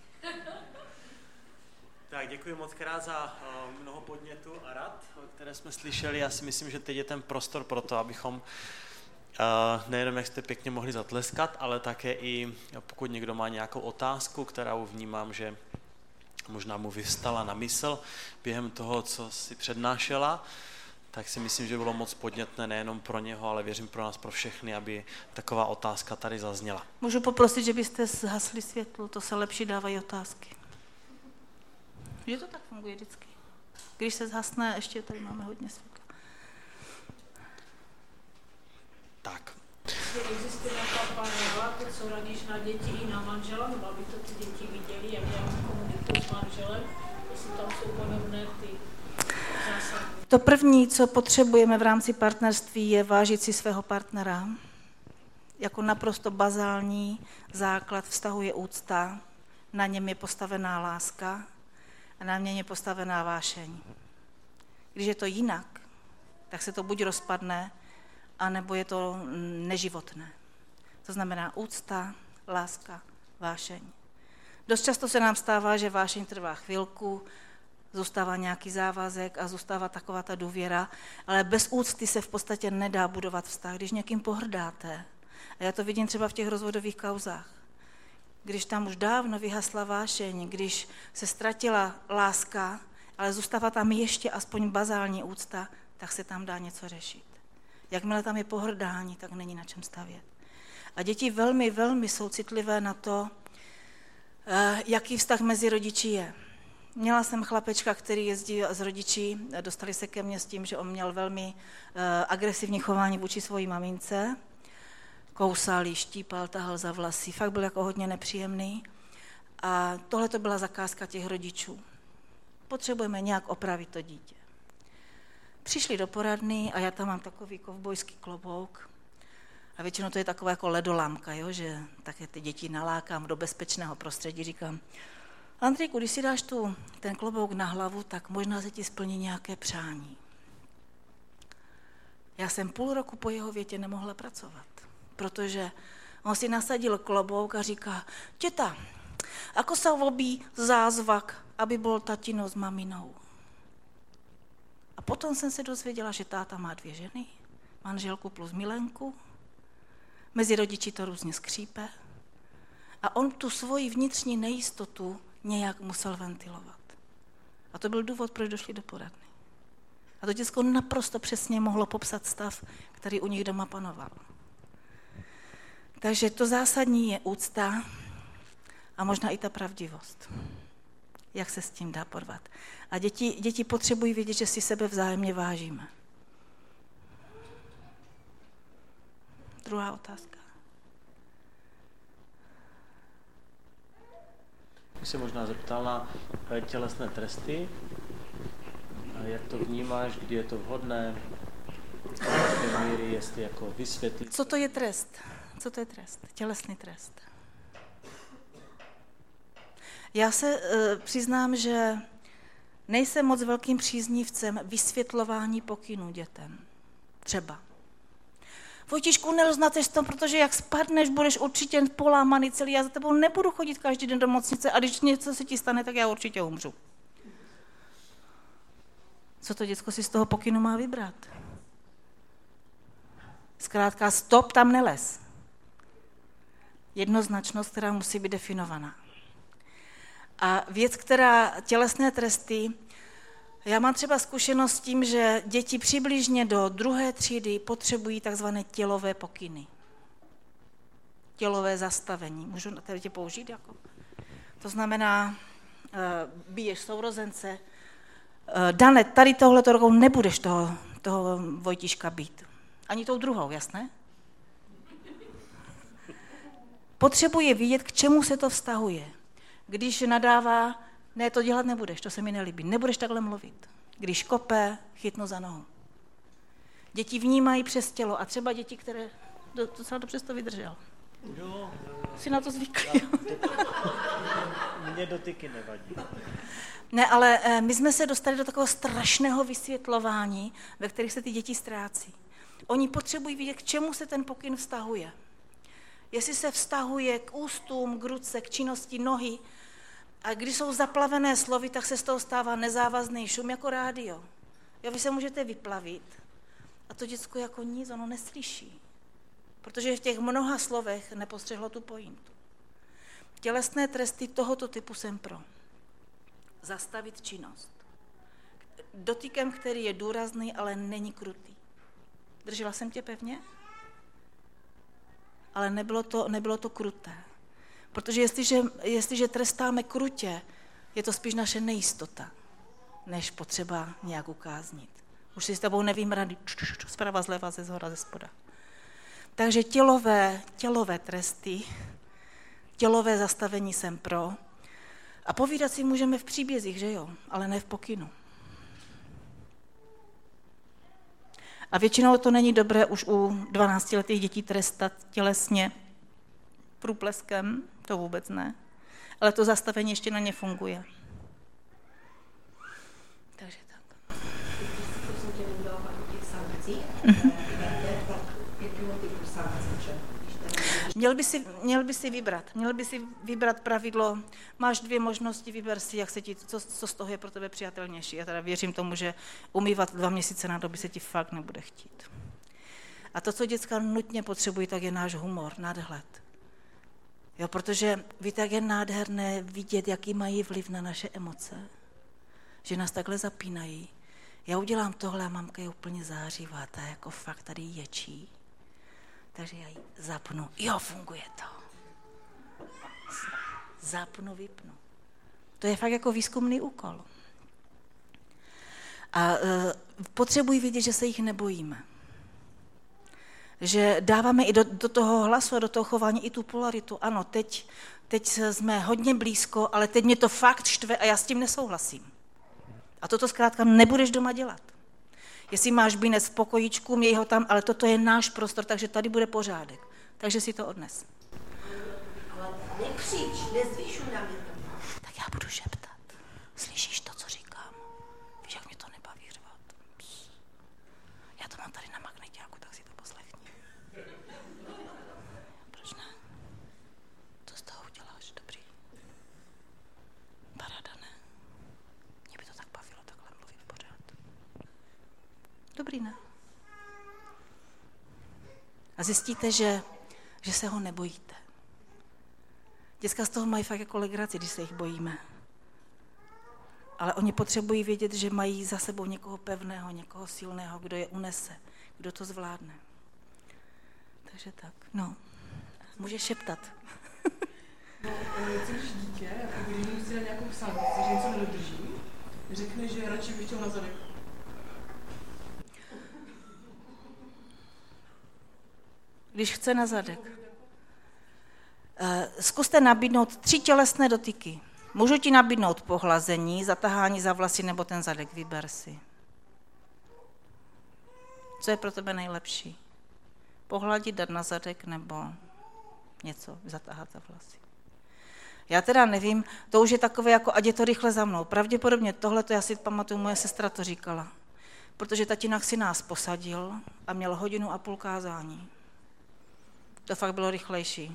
Speaker 1: Tak děkuji moc krát za uh, mnoho podnětů a rad, které jsme slyšeli. Já si myslím, že teď je ten prostor pro to, abychom uh, nejenom, jak jste pěkně mohli zatleskat, ale také i pokud někdo má nějakou otázku, kterou vnímám, že možná mu vyvstala na mysl během toho, co si přednášela, tak si myslím, že bylo moc podnětné nejenom pro něho, ale věřím pro nás, pro všechny, aby taková otázka tady zazněla.
Speaker 2: Můžu poprosit, že byste zhasli světlo, to se lepší dávají otázky. Že to tak funguje vždycky. Když se zhasne, ještě tady máme hodně světla.
Speaker 1: Tak.
Speaker 3: Existuje nějaká panela, co radíš na děti i na manžela, nebo aby to ty děti viděli, jak já komunikuji s manželem, jestli tam jsou podobné ty zásady.
Speaker 2: To první, co potřebujeme v rámci partnerství, je vážit si svého partnera. Jako naprosto bazální základ vztahu je úcta, na něm je postavená láska a na něm je postavená vášeň. Když je to jinak, tak se to buď rozpadne, anebo je to neživotné. To znamená úcta, láska, vášeň. Dost často se nám stává, že vášeň trvá chvilku, zůstává nějaký závazek a zůstává taková ta důvěra, ale bez úcty se v podstatě nedá budovat vztah. Když někým pohrdáte, a já to vidím třeba v těch rozvodových kauzách, když tam už dávno vyhasla vášeň, když se ztratila láska, ale zůstává tam ještě aspoň bazální úcta, tak se tam dá něco řešit. Jakmile tam je pohrdání, tak není na čem stavět. A děti velmi, velmi jsou citlivé na to, jaký vztah mezi rodiči je. Měla jsem chlapečka, který jezdí s rodiči, dostali se ke mně s tím, že on měl velmi agresivní chování vůči svojí mamince, kousal jí, štípal, tahal za vlasy, fakt byl jako hodně nepříjemný. A tohle to byla zakázka těch rodičů. Potřebujeme nějak opravit to dítě. Přišli do poradny a já tam mám takový kovbojský klobouk a většinou to je taková jako ledolámka, jo, že také ty děti nalákám do bezpečného prostředí, říkám, Andrejku, když si dáš tu, ten klobouk na hlavu, tak možná se ti splní nějaké přání. Já jsem půl roku po jeho větě nemohla pracovat, protože on si nasadil klobouk a říká, těta, ako sa vobí zázvak, aby byl tatino s maminou. A potom jsem se dozvěděla, že táta má dvě ženy, manželku plus milenku, mezi rodiči to různě skřípe a on tu svoji vnitřní nejistotu nějak musel ventilovat. A to byl důvod, proč došli do poradny. A to děcko naprosto přesně mohlo popsat stav, který u nich doma panoval. Takže to zásadní je úcta a možná i ta pravdivost. Jak se s tím dá porvat. A děti, děti potřebují vědět, že si sebe vzájemně vážíme. Druhá otázka.
Speaker 1: Bych se možná zeptal na tělesné tresty. Jak to vnímáš, kdy je to vhodné, v míry, jestli jako vysvětlit.
Speaker 2: Co to je trest? Co to je trest? Tělesný trest. Já se e, přiznám, že nejsem moc velkým příznivcem vysvětlování pokynů dětem. Třeba. Vojtišku, neroznáceš to, protože jak spadneš, budeš určitě polámaný celý, já za tebou nebudu chodit každý den do nemocnice a když něco se ti stane, tak já určitě umřu. Co to děcko si z toho pokynu má vybrat? Zkrátka, stop, tam nelez. Jednoznačnost, která musí být definovaná. A věc, která tělesné tresty, já mám třeba zkušenost s tím, že děti přibližně do druhé třídy potřebují takzvané tělové pokyny. Tělové zastavení. Můžu na tě použít? Jako? To znamená, biješ sourozence, Dane, tady tohleto rokou nebudeš toho, toho Vojtíška být. Ani tou druhou, jasné? Potřebuje vidět, k čemu se to vztahuje. Když nadává, ne, to dělat nebudeš, to se mi nelíbí, nebudeš takhle mluvit. Když kope, chytnu za nohu. Děti vnímají přes tělo a třeba děti, které docela dobře to vydržel.
Speaker 4: Jo,
Speaker 2: si na to zvykají.
Speaker 4: Mně dotyky nevadí.
Speaker 2: Ne, ale my jsme se dostali do takového strašného vysvětlování, ve kterých se ty děti ztrácí. Oni potřebují vidět, k čemu se ten pokyn vztahuje. Jestli se vztahuje k ústům, k ruce, k činnosti nohy, a když jsou zaplavené slovy, tak se z toho stává nezávazný šum jako rádio. Jo, vy se můžete vyplavit a to děcko jako nic, ono neslyší. Protože v těch mnoha slovech nepostřehlo tu pointu. Tělesné tresty tohoto typu jsem pro. Zastavit činnost. Dotykem, který je důrazný, ale není krutý. Držela jsem tě pevně? Ale nebylo to, nebylo to kruté. Protože jestliže, jestliže trestáme krutě, je to spíš naše nejistota, než potřeba nějak ukáznit. Už si s tebou nevím rady, zprava, zleva, ze zhora, ze spoda. Takže tělové, tělové tresty, tělové zastavení jsem pro. A povídat si můžeme v příbězích, že jo, ale ne v pokynu. A většinou to není dobré už u dvanáctiletých dětí trestat tělesně průpleskem, to vůbec ne. Ale to zastavení ještě na ně funguje. Takže tak.
Speaker 5: To jsem tě neudala o těch sankcích. Jakého typu sankcí?
Speaker 2: Měl by, si, měl by si vybrat, měl by si vybrat pravidlo, máš dvě možnosti, vyber si, jak se ti, co, co z toho je pro tebe přijatelnější. Já teda věřím tomu, že umývat dva měsíce na doby se ti fakt nebude chtít. A to, co děcka nutně potřebují, tak je náš humor, nadhled. Jo, protože víte, jak je nádherné vidět, jaký mají vliv na naše emoce. Že nás takhle zapínají. Já udělám tohle a mamka je úplně zářivá, ta jako fakt tady ječí. Takže já ji zapnu. Jo, funguje to. Zapnu, vypnu. To je fakt jako výzkumný úkol. A e, potřebují vidět, že se jich nebojíme. Že dáváme i do, do toho hlasu a do toho chování i tu polaritu. Ano, teď, teď jsme hodně blízko, ale teď mě to fakt štve a já s tím nesouhlasím. A toto zkrátka nebudeš doma dělat. Jestli máš binec v pokojíčku, měj ho tam, ale toto je náš prostor, takže tady bude pořádek. Takže si to odnes.
Speaker 5: Ale nekřič, nezvyšuj na mě.
Speaker 2: Tak já budu šeptat. Slyšíš to, co říkám? Víš, jak mě to nebaví řvat? Pss. Já to mám tady na magneťáku, tak si to poslechni. Proč ne? Co z toho uděláš? Dobrý. Paráda, ne? Mě by to tak bavilo, takhle mluvit pořád. Dobrý, ne? A zjistíte, že, že se ho nebojíte. Děcka z toho mají fakt jako legraci, když se jich bojíme. Ale oni potřebují vědět, že mají za sebou někoho pevného, někoho silného, kdo je unese, kdo to zvládne. Takže tak, no. Můžeš šeptat.
Speaker 6: No, co když dítě, jako když musí na nějakou sankci, že něco nedodrží, řekne, že radši bych chtěl na zadek.
Speaker 2: Když chce na zadek. Zkuste nabídnout tři tělesné dotyky. Můžu ti nabídnout pohlazení, zatahání za vlasy nebo ten zadek, vyber si. Co je pro tebe nejlepší? Pohladit, dát na zadek nebo něco, zatahat za vlasy. Já teda nevím, to už je takové jako, ať je to rychle za mnou. Pravděpodobně tohle, to já si pamatuju, moje sestra to říkala. Protože tatínak si nás posadil a měl hodinu a půl kázání. To fakt bylo rychlejší.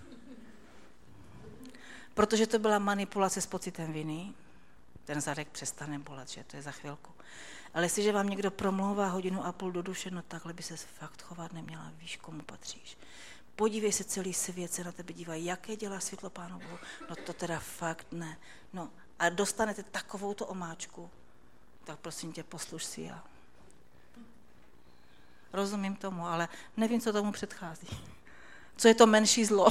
Speaker 2: Protože to byla manipulace s pocitem viny, ten zadek přestane bolet, že to je za chvilku. Ale jestliže vám někdo promlouvá hodinu a půl do duše, no takhle by se fakt chovat neměla, víš, komu patříš. Podívej se, celý svět se na tebe dívají, jaké dělá světlo Pánu Bohu, no to teda fakt ne. No a dostanete takovouto omáčku, tak prosím tě, posluš si já. Rozumím tomu, ale nevím, co tomu předchází. Co je to menší zlo?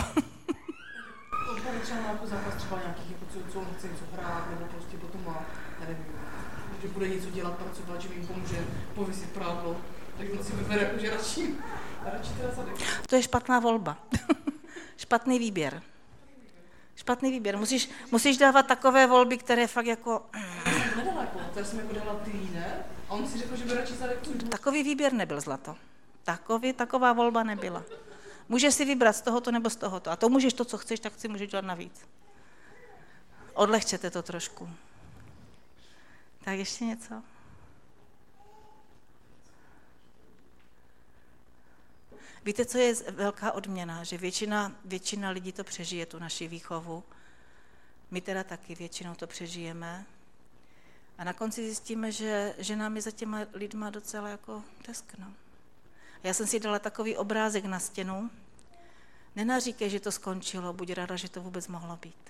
Speaker 6: To třeba má jako zápas třeba nějakých, jako co, co on chce něco hrát, nebo prostě potom má, nevím, že bude něco dělat, pracovat, že mi jim pomůže pověsit prádlo. Takže on si vybere, jako, že radši, radši teda zadek.
Speaker 2: To je špatná volba. Špatný výběr. Špatný výběr. Musíš, musíš dávat takové volby, které fakt jako...
Speaker 6: Já jsem nedala jako, já jsem jako dala ty jiné a on si řekl, že by radši zadek.
Speaker 2: Takový výběr nebyl, zlato. Takový, taková volba nebyla. Můžeš si vybrat z tohoto nebo z tohoto. A to můžeš to, co chceš, tak si můžeš dělat navíc. Odlehčete to trošku. Tak ještě něco? Víte, co je velká odměna? Že většina, většina lidí to přežije, tu naši výchovu. My teda taky většinou to přežijeme. A na konci zjistíme, že, že nám je za těma lidma docela jako teskno. Já jsem si dala takový obrázek na stěnu. Nenaříkej, že to skončilo, buď ráda, že to vůbec mohlo být.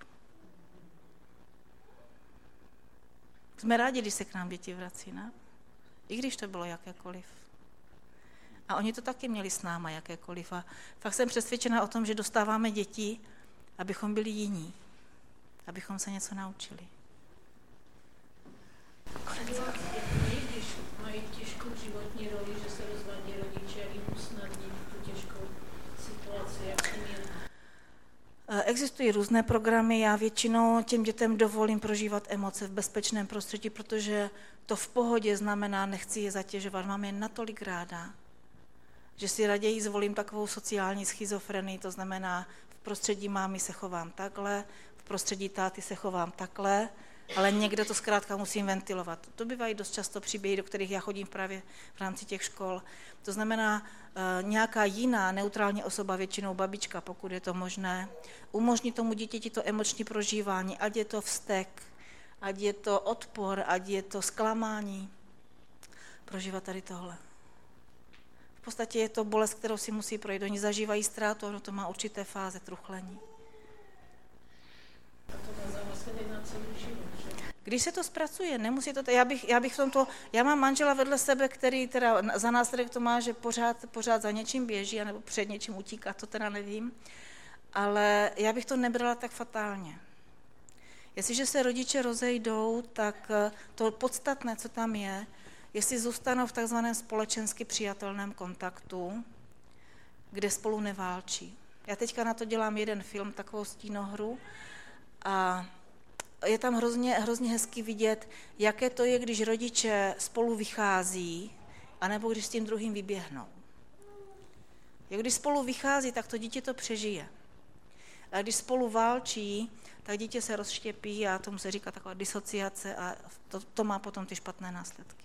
Speaker 2: Jsme rádi, když se k nám děti vrací, ne? I když to bylo jakékoliv. A oni to taky měli s náma jakékoliv. A fakt jsem přesvědčena o tom, že dostáváme děti, abychom byli jiní. Abychom se něco naučili.
Speaker 3: Když mají těžkou životní roli, že se rozvádí rodiče, jak jim usnadnit tu těžkou situaci, jak jim je.
Speaker 2: Existují různé programy, já většinou těm dětem dovolím prožívat emoce v bezpečném prostředí, protože to v pohodě znamená, nechci je zatěžovat, mám je natolik ráda, že si raději zvolím takovou sociální schizofrenii, to znamená, v prostředí mámy se chovám takhle, v prostředí táty se chovám takhle, ale někde to zkrátka musím ventilovat. To bývají dost často příběhy, do kterých já chodím právě v rámci těch škol. To znamená, e, nějaká jiná neutrální osoba, většinou babička, pokud je to možné, umožní tomu dítěti to emoční prožívání, ať je to vztek, ať je to odpor, ať je to zklamání. Prožívat tady tohle. V podstatě je to bolest, kterou si musí projít. Oni zažívají ztrátu, ono to má určité fáze truchlení.
Speaker 3: A to má za následek na celý život, že?
Speaker 2: Když se to zpracuje, nemusí to, já bych, já bych v tomto, já mám manžela vedle sebe, který teda za následek to má, že pořád, pořád za něčím běží, anebo před něčím utíká, to teda nevím, ale já bych to nebrala tak fatálně. Jestliže se rodiče rozejdou, tak to podstatné, co tam je, jestli zůstanou v takzvaném společensky přijatelném kontaktu, kde spolu neválčí. Já teďka na to dělám jeden film, takovou stínohru, a je tam hrozně, hrozně hezky vidět, jaké to je, když rodiče spolu vychází, anebo když s tím druhým vyběhnou. Jak když spolu vychází, tak to dítě to přežije. A když spolu válčí, tak dítě se rozštěpí a tomu se říká taková disociace a to, to má potom ty špatné následky.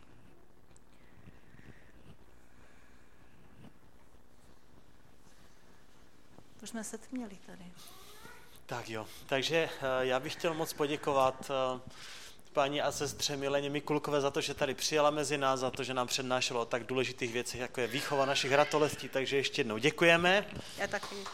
Speaker 2: To jsme se tměli tady.
Speaker 1: Tak jo, takže já bych chtěl moc poděkovat paní a sestře Mileně Mikulkové za to, že tady přijela mezi nás, za to, že nám přednášelo o tak důležitých věcech, jako je výchova našich ratolestí, takže ještě jednou děkujeme.
Speaker 2: Já taky.